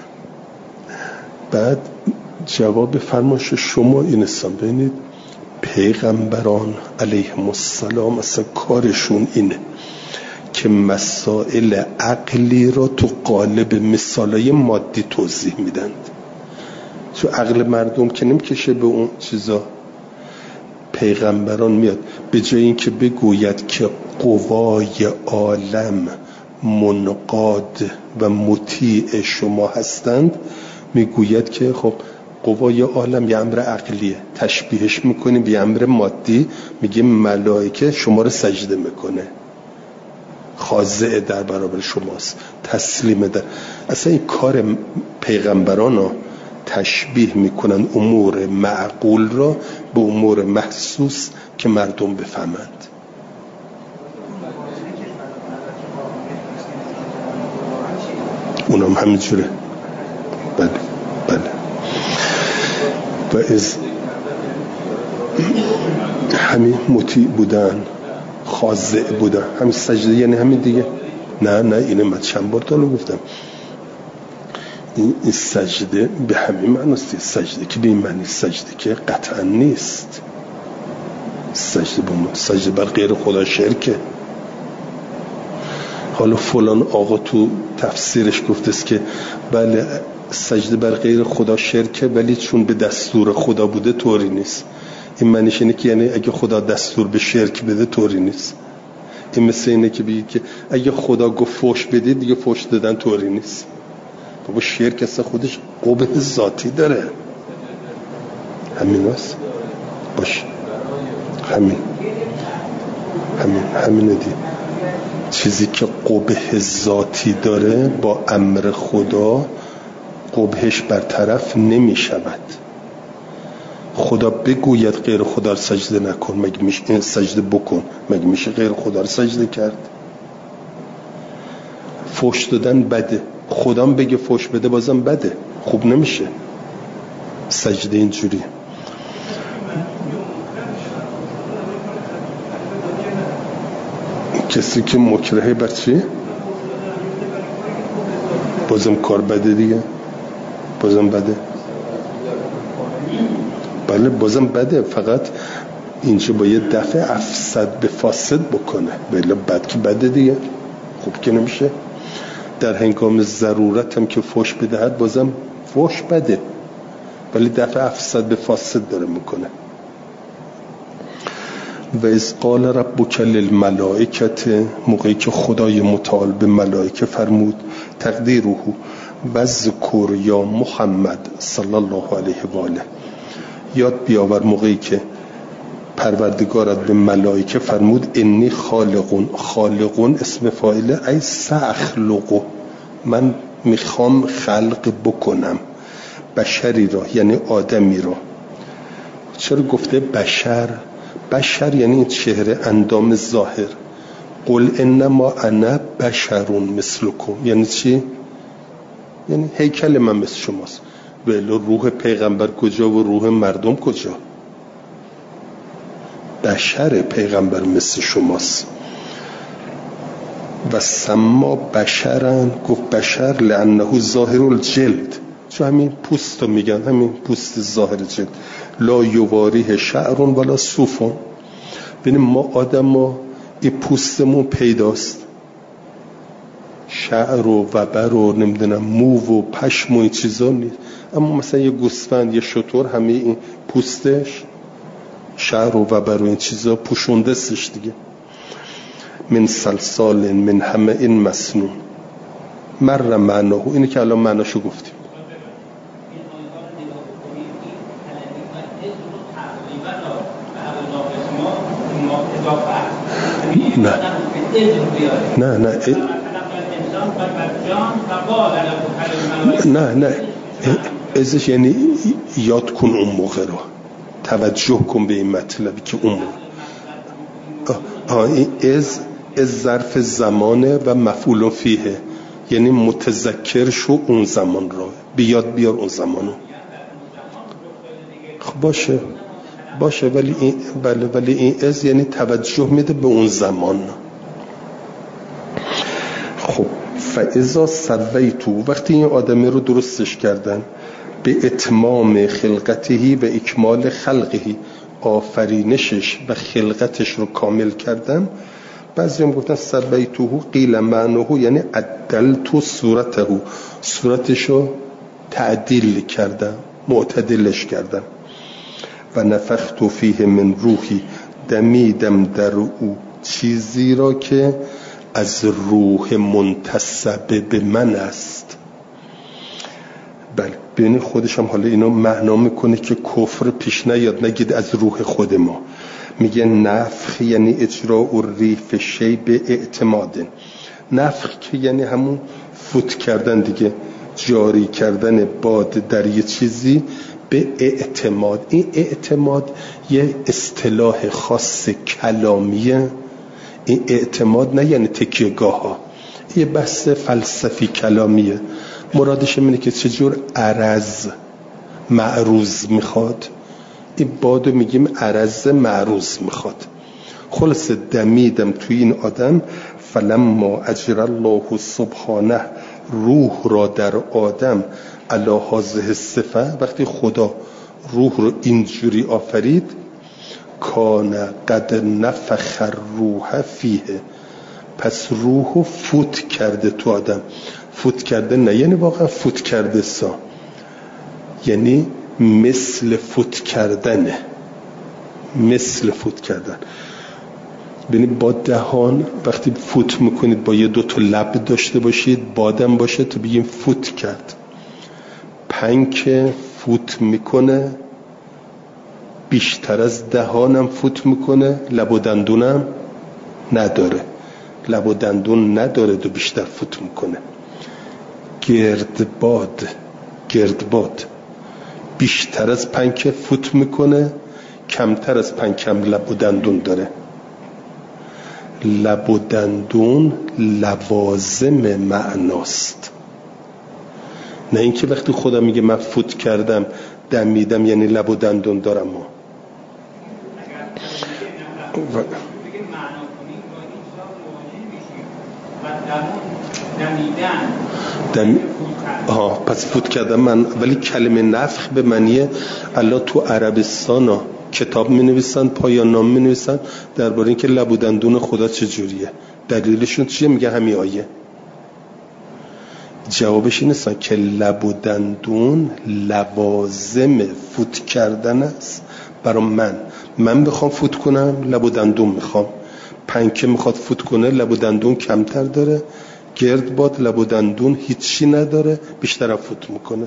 بعد جواب فرمایش شما این است. ببینید پیغمبران علیهم السلام اصلا کارشون اینه که مسائل عقلی را تو قالب مثالای مادی توضیح میدن. تو عقل مردم که نمیکشه به اون چیزا. پیغمبران میاد به جای این که بگوید که قوای عالم منقاد و مطیع شما هستند، میگوید که خب قوای عالم یه امر عقلیه، تشبیهش میکنیم به امر مادی، میگیم ملائکه شما رو سجده میکنه، خاضع در برابر شماست، تسلیم در. اصلا این کار پیغمبران ها تشبیه میکنن امور معقول را به امور محسوس که مردم بفهمند. اونم همینجوره. بله بله. و از همین مطیع بودن، خاضع بودن، همین سجده یعنی همین دیگه. نه نه اینه من چند بار تا گفتم، این سجده به همین معناست. سجده که به این معنی سجده که قطعا نیست. سجده به ما سجده بر غیر خدا شرکه. حالا فلان آقا تو تفسیرش گفته است که بله سجده بر غیر خدا شرکه، ولی چون به دستور خدا بوده طوری نیست. این معنیش اینه که یعنی اگه خدا دستور به شرک بده طوری نیست. این مثل اینه که بگید که اگه خدا گفت فوش بدید دیگه فوش دادن طوری نیست. بابا شرک اصلا خودش قبح ذاتی داره. همین هست باش، همین همین همینه دی. چیزی که قبح ذاتی داره با امر خدا قبحش برطرف نمی شود. خدا بگوید غیر خدا رو سجده نکن، مگه میشه سجده بکن، مگه میشه غیر خدا رو سجده کرد؟ فوش دادن بده، خدا بگه فوش بده بازم بده، خوب نمیشه سجده اینجوری. کسی که مکرهه بر چی؟ بازم کار بده دیگه، بازم بده. بله بازم بده، فقط اینجا باید دفع افسد به فاسد بکنه، ولی بد که بده دیگه، خوب که نمیشه. در هنگام ضرورت هم که فحش بدهد بازم فحش بده، ولی دفع افسد به فاسد داره میکنه. و از قال ربک للملائکه، موقعی که خدای متعال به ملائکه فرمود تقدیره وذکر یا محمد صلی الله علیه و آله، یاد بیاور موقعی که پروردگارت به ملائکه فرمود انی خالقون، خالقون اسم فاعل ای سأخلق، من میخوام خلق بکنم بشری را، یعنی آدمی را. چرا گفته بشر؟ بشر یعنی چهره اندام ظاهر. قل انما انا بشرون مثلکم، یعنی چی؟ یعنی هیکل من مثل شماست. ولی روح پیغمبر کجا و روح مردم کجا؟ بشر پیغمبر مثل شماست. و سما بشرن، گفت بشر لانه ظاهر الجلد، چون همین پوست رو میگن، همین پوست ظاهر جلد. لا یواریه شعرون ولا صوفون، ببینیم ما آدم ها این پوستمون پیداست، شعر و وبر و نمیدونم مو و پشم و این چیزا نیست. اما مثلا یه گوسفند، یه شتر، همه این پوستش شعر و وبر و این چیزا پوشونده سش دیگه. من سلسال من همه این مسنون مر معناه، اینی که الان معناشو گفتیم. نه نه نه نه نه ازش یعنی یاد کن اون موقع رو، توجه کن به این مطلبی که اون موقع این از از ظرف زمانه و مفعول فیه، یعنی متذکر شو اون زمان رو، بیاد بیار اون زمانو. خب باشه باشه ولی این بله ولی این از یعنی توجه میده به اون زمان. خب فاذا سویتو، وقتی این آدمی رو درستش کردن، به اتمام خلقته و اکمال خلقه، آفرینشش و خلقتش رو کامل کردن. بعضی هم گفتن سویتو قیل معناه یعنی عدلتو صورته، صورتش رو تعدیل کردن، معتدلش کردن. و نفخت فیه من روحی، دمیدم در او چیزی را که از روح منتسب به من است. بله ببینید خودش هم حالا اینو معنا میکنه که کفر پیش نیاد، نگید از روح خود ما. میگه نفخ یعنی اجراء الریح شی به اعتماد. نفخ که یعنی همون فوت کردن دیگه، جاری کردن باد در یه چیزی به اعتماد. این اعتماد یه اصطلاح خاص کلامیه. این اعتماد نه یعنی تکیهگاه ها، یه بحث فلسفی کلامیه. مرادش اینه که چجور عرض معروض میخواد، این بادو میگیم عرض معروض میخواد. خلاص دمیدم توی این آدم، فلما اجر الله سبحانه روح را در آدم علی هذه الصفه، وقتی خدا روح رو اینجوری آفرید، کان قد نفخ الروح فیه، پس روحو فوت کرده تو آدم. فوت کرده نه یعنی واقعا فوت کرده سا، یعنی مثل فوت کردنه، مثل فوت کردن. ببینید با دهان وقتی فوت میکنید با یه دو تا لب داشته باشید، بادم باشه تو بگیم فوت کرد. پنکه فوت میکنه بیشتر از دهانم فوت میکنه، لب و دندونم نداره، لب و دندون نداره دو بیشتر فوت میکنه. گردباد گردباد بیشتر از پنکه فوت میکنه، کمتر از پنکم لب و دندون داره. لب و دندون لوازم معناست، نه اینکه وقتی خدا میگه من فوت کردم دمیدم یعنی لب و دندون دارم. ما و... دم... آه پس فوت کردم من. ولی کلمه نفخ به معنی الله تو عربستان ها کتاب می نویسن، پایان نامه می نویسن درباره اینکه لب و دندون خدا چجوریه. دلیلشون چیه؟ میگه همین آیه. جوابش این است که لب و دندون لوازم فوت کردن است برای من. من بخوام فوت کنم لب و دندون میخوام. پنکه میخواد فوت کنه لب و دندون کمتر داره، گردباد لب و دندون هیچی نداره بیشتر فوت میکنه.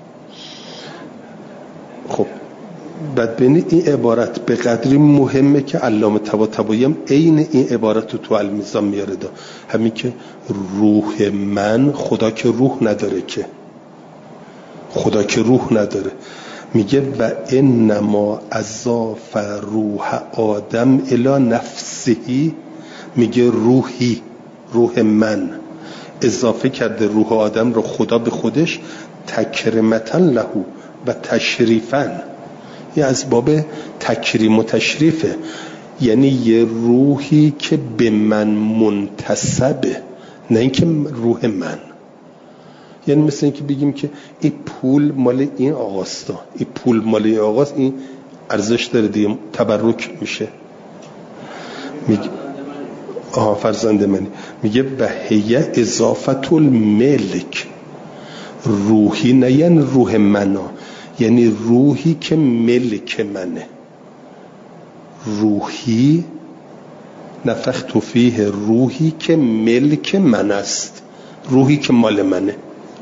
خب بدبینی این عبارت به قدری مهمه که علامه طباطبایی هم عین این عبارت رو تو المیزان میاره دا. همین که روح من، خدا که روح نداره، که خدا که روح نداره، میگه و انما اضاف روح آدم الی نفسهی، میگه روحی، روح من اضافه کرده روح آدم رو خدا به خودش تکرمتا له و تشریفا. یه از باب تکریم و تشریفه، یعنی یه روحی که به من منتسبه، نه اینکه روح من. یعنی مثل اینکه بگیم که این پول مال این آقاستا، این پول مال این آقاست، این ارزش داره دیگه، تبرک میشه. میگه آها فرزند منی، میگه و هی اضافت الملک، روحی نه یعنی روح منا، یعنی روحی که ملک منه. روحی نفخت فیه، روحی که ملک من است، روحی که مال منه.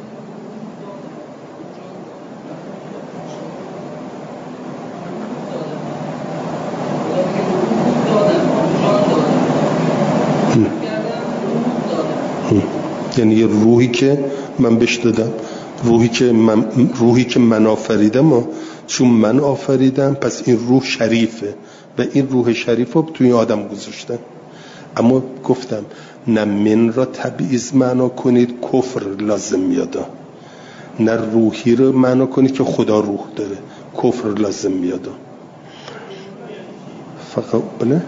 یعنی یه روحی که من بهش دادم، روحی که من روحی که من آفریدم و چون من آفریدم پس این روح شریفه و این روح شریف رو توی آدم گذاشتن. اما گفتم نه من را تبعیض معنا کنید کفر لازم میاد، نه روحی رو معنا کنید که خدا روح داره کفر لازم میاد. فقط بله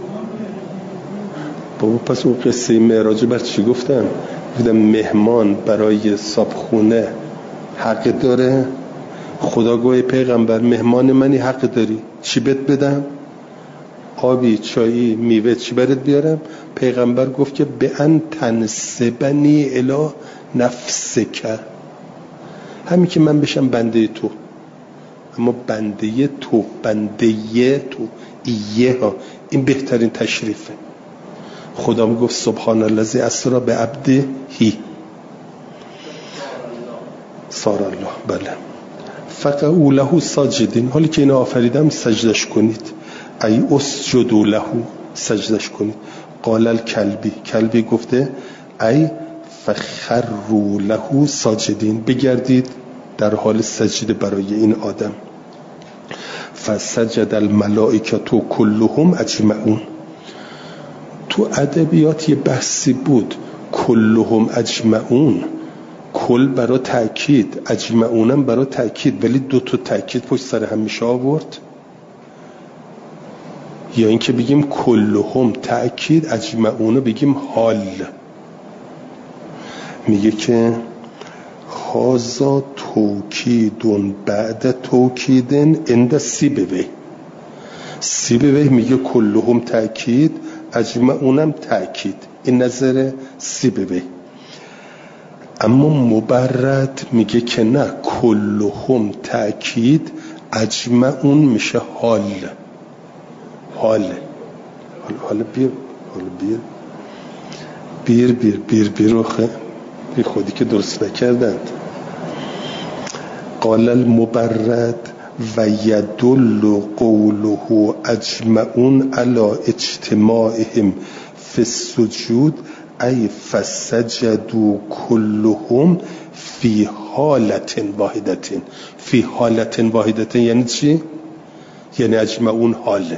بابا پس اون قصه معراج بر چی گفتم؟ گفتم مهمان برای صابخونه حق داره. خدا گوی پیغمبر مهمان منی حق داری، چی بهت بدم؟ آبی، چایی، میوه چی برات بیارم؟ پیغمبر گفت که به ان تنسبنی الی نفسک، همین که من بشم بنده تو. اما بنده تو، بنده تو ایه ها، این بهترین تشریفه. خدا میگفت سبحان الذی اسری بعبده هی سار الله. بله فقعوا له ساجدین، حالی که اینو آفریدم سجدش کنید. ای اسجدوا له، سجدش کنید. قال الکلبی، کلبی گفته ای فخروا له ساجدین، بگردید در حال سجده برای این آدم. فسجد الملائکه کلهم اجمعون. تو ادبیات یه بحثی بود، کلهم اجمعون، کل برای تأکید، اجمعونم برای تأکید، ولی دو تا تأکید پشت سر هم میشه آورد. یا اینکه بگیم کلهم تأکید، اجمعون بگیم حال. میگه که هازا توکیدون بعد توکیدن اند سیبوی. سیبوی میگه کلهم تأکید، اجمعونم تأکید، این نظر سیبوی. اما مبرد میگه که نه، کلهم تأکید، اجمعون میشه حال. حال حالا بیر حالا بیر بیر بیر بیر بیر روخه بی خودی که درست نکردند. قال المبرد و یدل قوله اجمعون علی اجتماعهم فی السجود ای فسجدوا کلهم فی حالت واحدت. فی حالت واحدت یعنی چی؟ یعنی اجمعون حاله.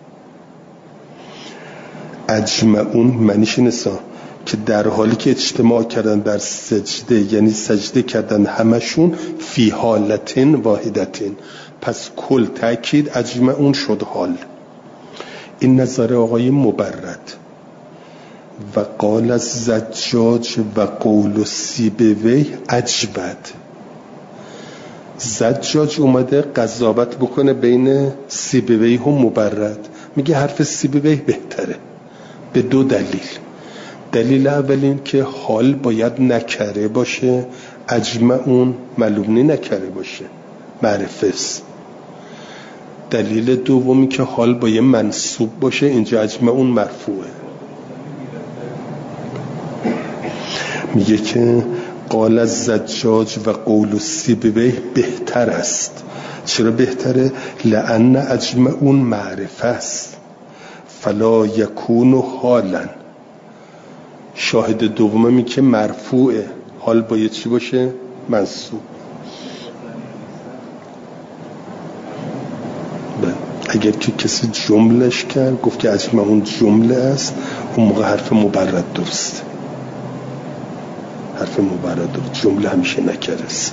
اجمعون معنیش اینه که در حالی که اجتماع کردن در سجده، یعنی سجده کردن همشون، فی حالت واحدت، پس کل تأکید، اجمعون شد حال. این نظر آقای مبرد. و قال الزجاج و قول سیبوی اجبد. زجاج اومده قضاوت بکنه بین سیبویه و مبرد، میگه حرف سیبویه بهتره به دو دلیل. دلیل اول این که حال باید نکره باشه، اجمعون معلوم نکره باشه، معرفه است. دلیل دومی که حال باید منصوب باشه، اینجا اجمعون مرفوعه. میگه که قال الزجاج و قول سیبویه بهتر است. چرا بهتره؟ لأن اجمعون معرفه است فلا یکون حالا. شاهد دومی که مرفوعه، حال باید چی باشه؟ منصوب. اگر که کسی جملش کرد گفت که اجمعون جمله است، اون موقع حرف مبرد درست، حرف مبرد درست، جمله همیشه نکره است.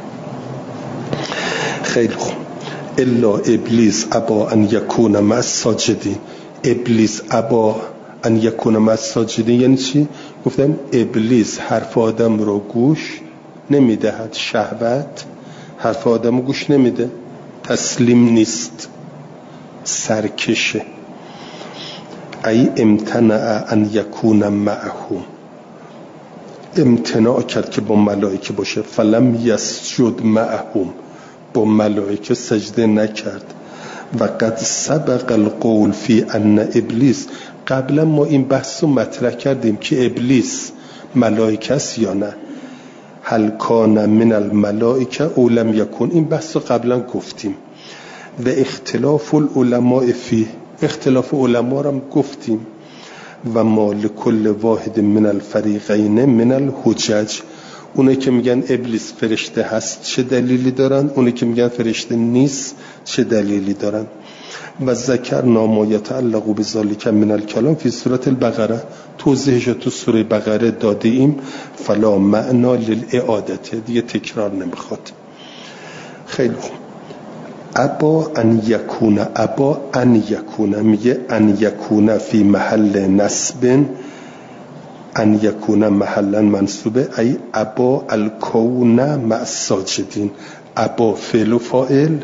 خیلی خوب. الا ابلیس ابا ان یکون مع الساجدین. ابلیس ابا ان یکون مع الساجدین یعنی چی؟ گفتم ابلیس حرف آدم رو گوش نمیدهد، شهوت حرف آدم رو گوش نمیده، تسلیم نیست، سرکشه. ای امتنع ان یکون معهم، امتناع کرد که با ملائکه باشه. فلم یسجد معهم، با ملائکه سجده نکرد. و قد سبق القول فی ان ابلیس، قبلا ما این بحث رو مطرح کردیم که ابلیس ملائکه است یا نه، هل کان من الملائکه او لم یکن، این بحث رو قبلا گفتیم. و اختلاف العلماء فی، اختلاف علما رو هم گفتیم. و ما لکل واحد من الفریقین من الحجج، اونه که میگن ابلیس فرشته هست چه دلیلی دارن، اونه که میگن فرشته نیست چه دلیلی دارن. و ذکر ما یتعلق بذلک من الکلام فی سوره البقره، توضیحش تو سوره بقره داده ایم. فلا معنا للاعاده، دیگه تکرار نمیخواد. خیلی خوب. ابا ان یکون، ابا ان یکون، میگه ان یکون فی محل نصب، ان یکون محلا منصوبه. ای ابا الکون مع الساجدین، ابا فعل و فاعل،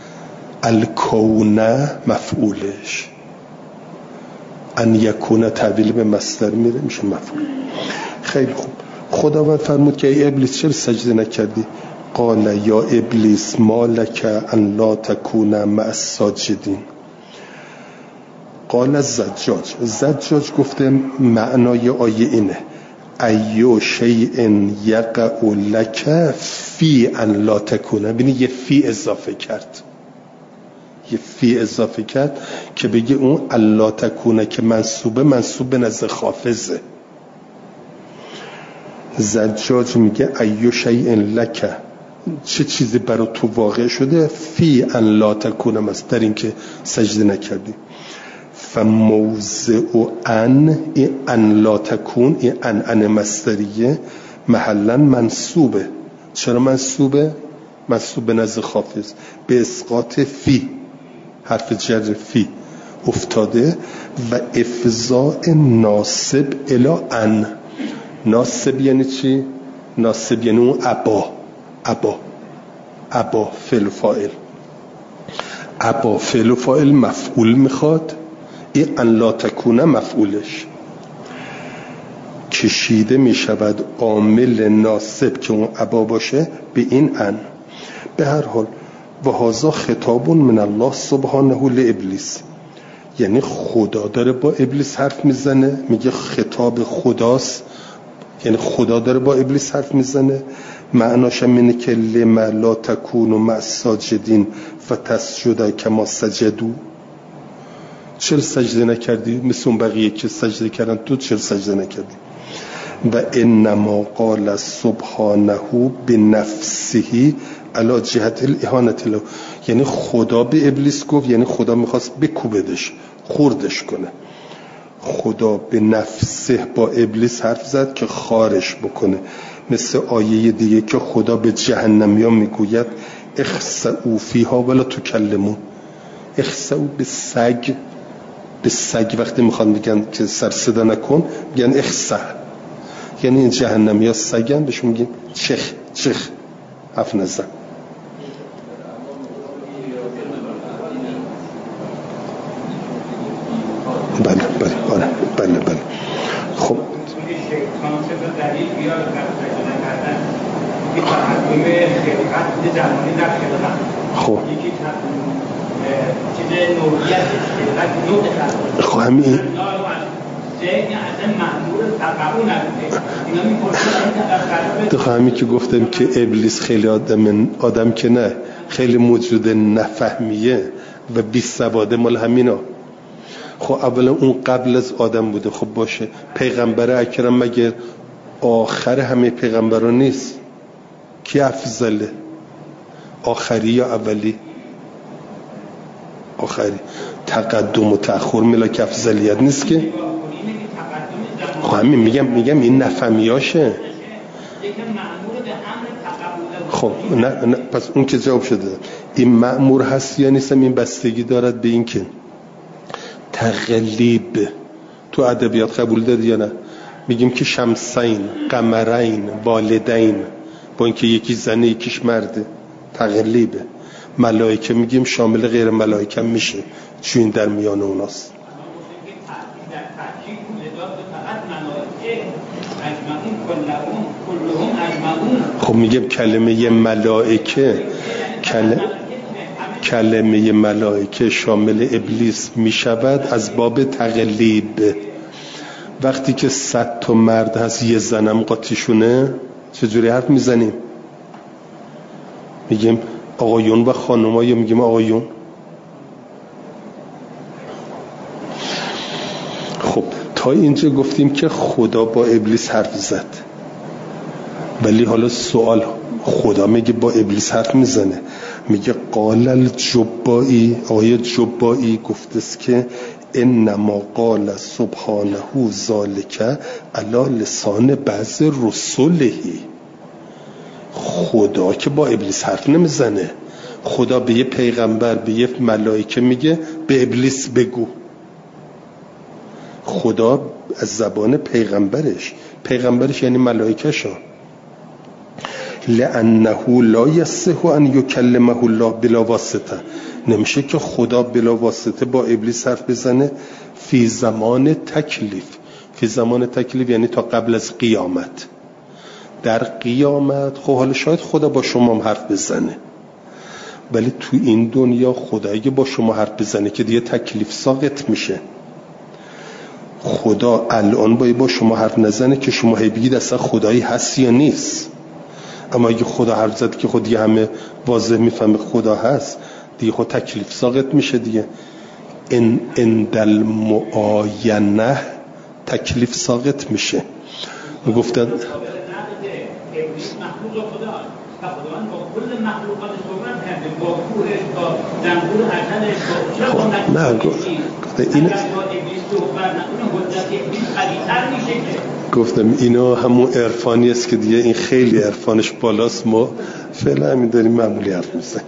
الکون مفعولش، ان یکون تعبیل به مصدر میره میشه مفعول. خیلی خوب. خداوند فرمود که ای ابلیس چرا سجده نکردی؟ قال یا ابلیس ما لک ان لا تکون مع الساجدین. قال الزجاج، زجاج گفته معنای آیه اینه ایو شیء یقع لک فی ان لا تکون. ببینی یه فی اضافه کرد، یه فی اضافه کرد که بگه اون الا تکونه که منصوبه، منصوب به نزد خافضه. زجاج میگه ایو شیء لک، چه چیزی برای تو واقع شده، فی ان لا تکونه، مصدر این که سجده نکردی. فموضع ان، این ان لا تکون، این ان ان مصدریه، محلا منصوبه. چرا منصوبه؟ منصوب به نزد خافض به اسقاط فی، حرف جر فی افتاده. و افضاء ناصب الی ان، ناصب یعنی چی؟ ناصب یعنی اون ابا، ابا ابا فعل فاعل، ابا فعل فاعل مفعول میخواد، این ان لا تکونه مفعولش کشیده میشود عامل ناصب که اون ابا باشه به این ان. به هر حال و هذا خطاب من الله سبحانه لابلیس، یعنی خدا داره با ابلیس حرف میزنه، میگه خطاب خداست، یعنی خدا داره با ابلیس حرف میزنه. معناش هم اینه که لما لا تکون مع الساجدین فتسجد کما سجدوا، چرا سجده نکردی مثل اون بقیه که سجده کردن، تو چرا سجده نکردی؟ و انما قال سبحانه بنفسه علی جهت الاهانت له، یعنی خدا به ابلیس گفت، یعنی خدا میخواست بکوبدش، خوردش کنه. خدا به نفسه با ابلیس حرف زد که خارش بکنه، مثل آیه دیگه که خدا به جهنمیان میگوید اخسئوا فیها ولا تکلمون. اخسئوا به سگ، به سگ وقتی میخوان بگن که سر صدا نکن میگن اخسع، یعنی این جهنمی ها سگن، بهشون میگن چخ چخ، حرف نزن. شیطان چه دلیل بیاره پیدا نکردن یکی تحکم خلقت زمانی در خلقت خب یکی چیز نوعیت خلقت نوع خلقت خب همین ذهن اصلا معمول تقبل نبوده اینا میپرسن تو همین که گفتم که ابلیس خیلی آدم آدم که نه خیلی موجود نفهمیه و بی سواده مال همینا. خب اولا اون قبل از آدم بوده. خب باشه پیغمبر اکرم مگه آخر همه پیغمبران نیست؟ کی افضله؟ آخری یا اولی؟ آخری. تقدم و تأخر ملاک افضلیت نیست که. خب همین میگم میگم این نفهمیاشه. خب نه, نه پس اون که جواب شده این مأمور هست یا نیستم این بستگی دارد به این که تقلیب تو ادبیات قبول دادی یا نه. میگیم که شمسین قمرین والدین با اینکه یکی زنه یکیش مرده تقلیبه. ملائکه میگیم شامل غیر ملائکه میشه چون این در میان اوناست. خب میگم کلمه ملائکه کلمه کلمه ملائکه شامل ابلیس میشود از باب تقلیب. وقتی که صد تا مرد هست یه زنم قاطیشونه چجوری حرف میزنیم؟ میگیم آقایون و خانوما یا میگیم آقایون؟ خب تا اینجا گفتیم که خدا با ابلیس حرف زد، ولی حالا سوال خدا میگه با ابلیس حرف میزنه. میگه قال الجبائی، آیه جبائی گفته است که انما قال سبحانه ذالک علی لسان بعض رسله. خدا که با ابلیس حرف نمیزنه. خدا به یه پیغمبر به یه ملائکه میگه به ابلیس بگو. خدا از زبان پیغمبرش، پیغمبرش یعنی ملائکه‌شو، لأنه لا یصح ان یکلمه الله بلا واسطه، نمیشه که خدا بلا واسطه با ابلیس حرف بزنه فی زمان تکلیف. فی زمان تکلیف یعنی تا قبل از قیامت. در قیامت خب حالا شاید خدا با شما هم حرف بزنه، ولی تو این دنیا خدا اگه با شما حرف بزنه که دیگه تکلیف ساقط میشه. خدا الان باید با شما حرف نزنه که شما هی بگید اصلا خدایی هست یا نیست. اما اگه خدا حرف زد که خودی همه واضح میفهمه خدا هست، دیگه خود تکلیف ساقط میشه دیگه. ان اندل معاینه تکلیف ساقط میشه. گفتن ابلیس مخلوق خدا و خداوند با کل مخلوقات صحبت کرده، با کوهش، با زنبور عسلش، با چه نه گفته این گفتم اینا همون عرفانی است که دیگه این خیلی عرفانش بالاست. ما فعلا همین داریم معمولی حرف میزنیم.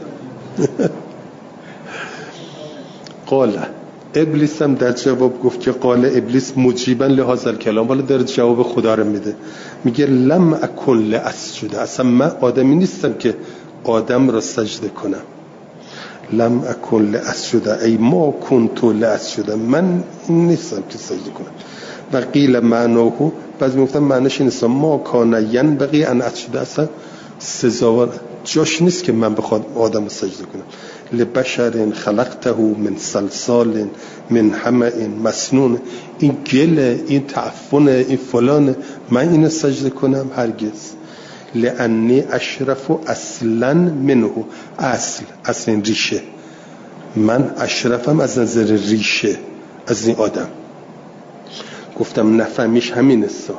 قال ابلیس هم در جواب گفت که قال ابلیس مجیبا لهذا الکلام، ولی در جواب خدا رو میده، میگه لم اکن لاسجد، اصلا من آدمی نیستم که آدم را سجده کنم. لم اکن لاسجد ای ما کنت لاسجد، من نیستم که سجده کنم. و قیل معناه، بعضی میگفتن معنیش این است ما کان ینبغی ان اسجد، اصلا سزاوار جاش نیست که من بخوام آدم رو سجده کنم. لبشر خلقته من صلصال من حمأ مسنون، این گله، این تعفن، این فلان، من اینو سجده کنم؟ هرگز. لانی اشرف اصلا منه، اصل اصل این ریشه، من اشرفم از نظر ریشه از این آدم. گفتم نفهمیش همین است،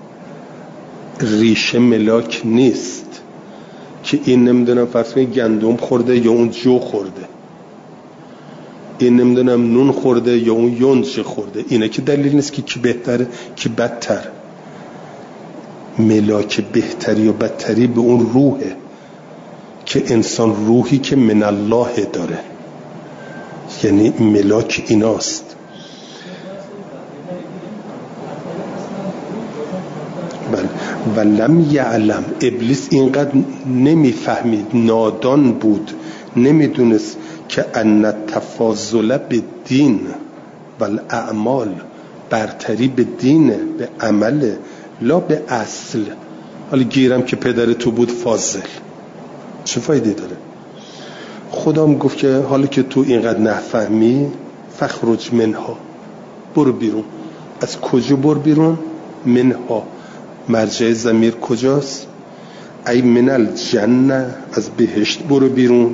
ریشه ملاک نیست که این نمیدونم فرض کنید گندم خورده یا اون جو خورده، این نمیدونم نون خورده یا اون یونج خورده، اینه که دلیل نیست که کی بهتره کی بدتر. ملاک بهتری و بدتری به اون روحه که انسان روحی که من الله داره، یعنی ملاک ایناست. بله. ولم یعلم، ابلیس اینقدر نمیفهمید، نادان بود، نمیدونست که ان التفاضل بالدین والاعمال برتری به دینه، به عمله، لا به اصل. حالا گیرم که پدر تو بود فاضل، چه فایده داره؟ خدام گفت که حالا که تو اینقدر نفهمی فخرج منها، برو بیرون. از کجا برو بیرون؟ منها، مرجع ضمیر کجاست؟ ای من الجنه، از بهشت برو بیرون،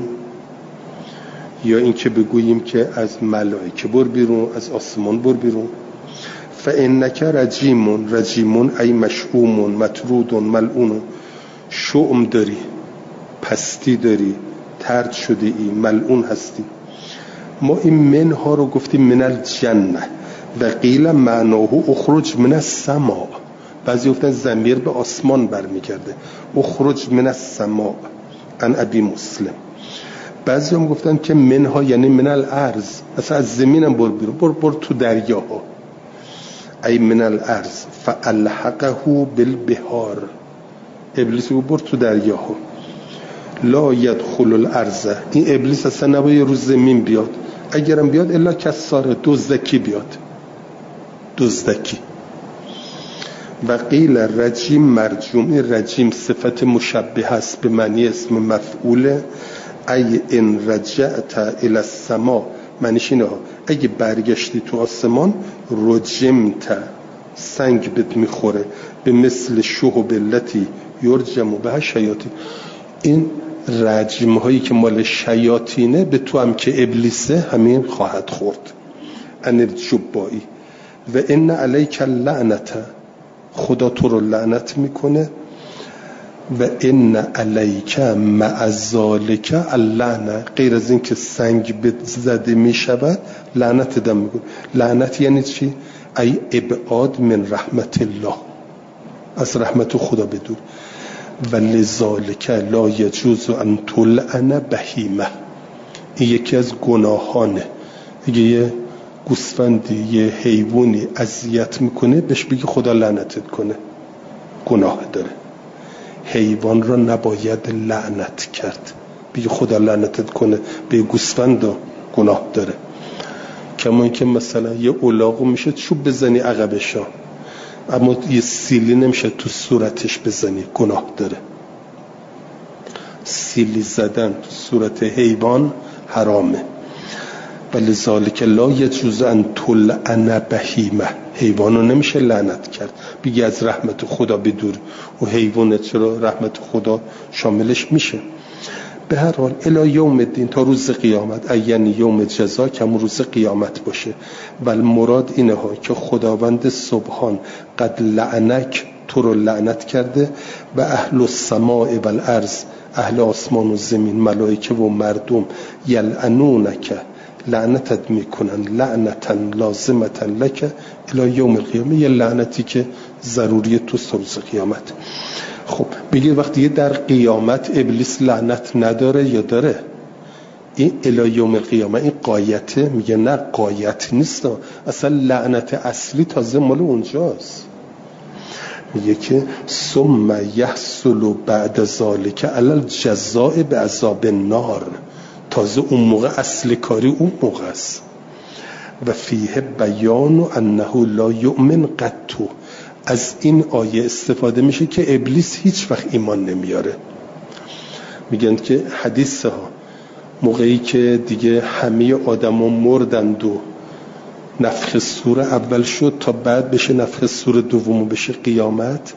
یا این که بگوییم که از ملائکه برو بیرون، از آسمان برو بیرون. فانک رجیمون، رجیمون ای مشؤومون، مطرودون، ملعون. شؤم داری، پستی داری، طرد شده ای، ملعون هستی. ما این منها رو گفتیم من الجنه و قیل معناه اخرج من السماء. بعضی گفتن ضمیر به آسمان برمیگرده، اخرج من السماء عن ابی مسلم. بعضی هم گفتن که منها یعنی من الارض، اصلا از زمینم بر بیرون، بر بر تو دریاها. ای من الارض فالحقه بالبحار، ابلیس رو بر تو دریاها. لا يدخل الارض، این ابلیس اصلا نباید رو زمین بیاد، اگرم بیاد الا کساره، دزدکی بیاد، دزدکی. و قیل رجیم مرجوم، رجیم صفت مشبه هست به معنی اسم مفعول. ای ان رجعت الى السماء، معنیش اینه اگه برگشتی تو آسمان، رجمت، سنگ بهت میخوره، به مثل شهب التي یرجم بها شیاطین. این رجم هایی که مال شیاطینه به تو هم که ابلیسه همین خواهد خورد. ان الجبائی و ان علیک اللعنت، خدا تو رو لعنت میکنه. و ان علیک مع ذالک اللعنه، غیر از این که سنگ به زده میشود لعنت دم میکنه. لعنت یعنی چی؟ ای ابعاد من رحمت الله، از رحمت خدا بدور. و لذالک لا یجوز ان تلعن بهیمه، این یکی از گناهانه. اگه یه گوسفندی یه حیوانی اذیت میکنه بهش بگی خدا لعنتت کنه، گناه داره. حیوان را نباید لعنت کرد، بگی خدا لعنتت کنه به گوسفند، گناه داره. کما اینکه مثلا یه الاغو میشه چوب بزنی عقبشا، اما یه سیلی نمیشه تو صورتش بزنی، گناه داره. سیلی زدن تو صورت حیوان حرامه. ولذالک لا یجوز ان تلعن بهیمه، حیوانو نمیشه لعنت کرد، بگی از رحمت خدا بدور، و حیوانت چرا رحمت خدا شاملش میشه. به هر حال الی یوم الدین، تا روز قیامت، یعنی یوم جزا که همون روز قیامت باشه. بل مراد اینه ها که خداوند سبحان قد لعنک، تو رو لعنت کرده، و اهل السماء و الارض، اهل آسمان و زمین، ملائکه و مردم، یلعنونک، لعنتت میکنن، لعنتا لازمتا لک الی یوم القیامه، یه لعنتی که ضروری تو روز قیامت. خب بگید وقتی در قیامت ابلیس لعنت نداره یا داره؟ این الی یوم القیامه این قایته؟ میگه نه، قایت نیست، اصلا لعنت اصلی تازه مال اونجاست. میگه که ثم یحصل بعد ذالک علی الجزاء بعذاب النار، تازه اون موقع اصل کاری اون موقع است. و فیه بیان انه لا یؤمن قط، از این آیه استفاده میشه که ابلیس هیچ وقت ایمان نمیاره. میگن که حدیث ها موقعی که دیگه همه آدم ها مردند و نفخ صور اول شد تا بعد بشه نفخ صور دوم و بشه قیامت،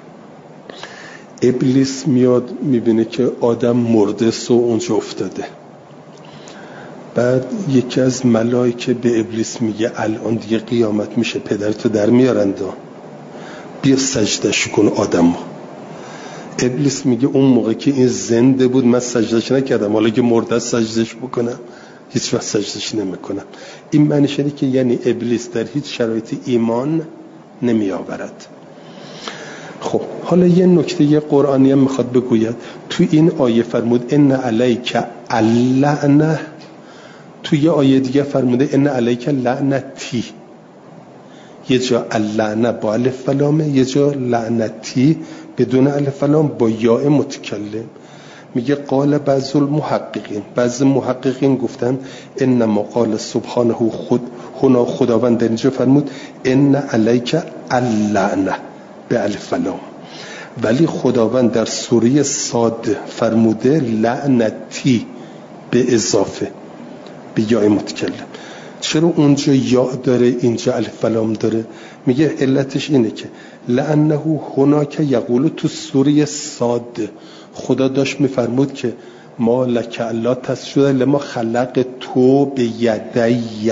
ابلیس میاد میبینه که آدم مرده سو اونجا افتاده. بعد یکی از ملائکه به ابلیس میگه الان دیگه قیامت میشه، پدرتو در میارند، بیا سجدش کن آدم. ابلیس میگه اون موقع که این زنده بود من سجدش نکردم، حالا که مرده سجدش بکنم؟ هیچ وقت سجدش نمیکنم. این معنیش اینه که یعنی ابلیس در هیچ شرایطی ایمان نمی آورد. خب حالا یه نکته قرآنی هم میخواد بگوید. تو این آیه فرمود ان علیک اللعنه، تو یه آیه دیگه فرموده ان علیک لعنتی. یه جا اللعنه با الف و لامه، یه جا لعنتی بدون الف و لام با یاء متکلم. میگه قال بعض المحققین، بعض محققین گفتن انما قال سبحانه خود هنا خداوند اینجا فرمود ان علیک اللعنه به الف و لام، ولی خداوند در سوره صاد فرموده لعنتی به اضافه به یا متکلم. چرا اونجا یا داره اینجا الف و لام داره؟ میگه علتش اینه که لعنه هناک یقول، تو سوره صاد خدا داشت میفرمود که ما لک الا تسجد لما خلق تو به یدی.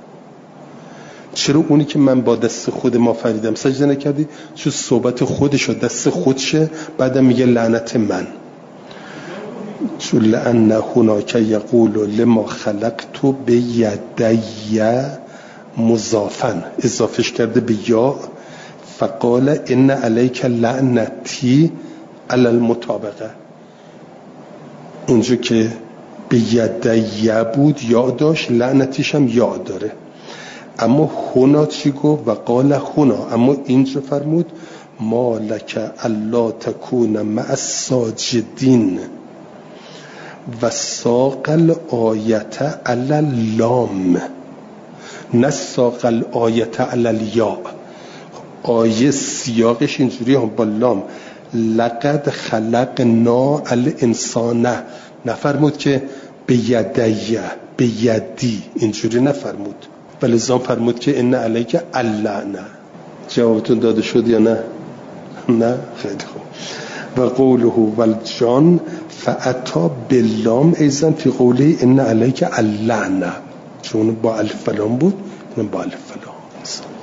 چرا اونی که من با دست خود ما فریدم سجده نکردی؟ چون صحبت خودش و دست خودشه، بعدم میگه لعنت من. چون لعنه هناک یقول لما خلق تو به یدی مضافن، اضافش کرده به یا، فقال ان علیک لعنتی علی المطابقه. اونجا که به یدی بود یا داشت، لعنتیش هم یا داره. اما هنا چی گفت؟ و قال هنا، اما اینجا فرمود ما لک الا تکون مع الساجدین و ساق الآیت علی اللام، نه ساق الآیت علی الیا. آیه سیاقش اینجوری هم با لام، لقد خلقنا الانسان، نفرمود که به یدیه به یدی، اینجوری نفرمود، ولی زان فرمود که ان علیک اللعنه. جوابتون داده شد یا نه؟ نه؟ خیلی خوب. و قوله والجان فاتا باللام ایضا فی قوله ان علیک اللعنه، چون با الف و لام بود، با الف و لام.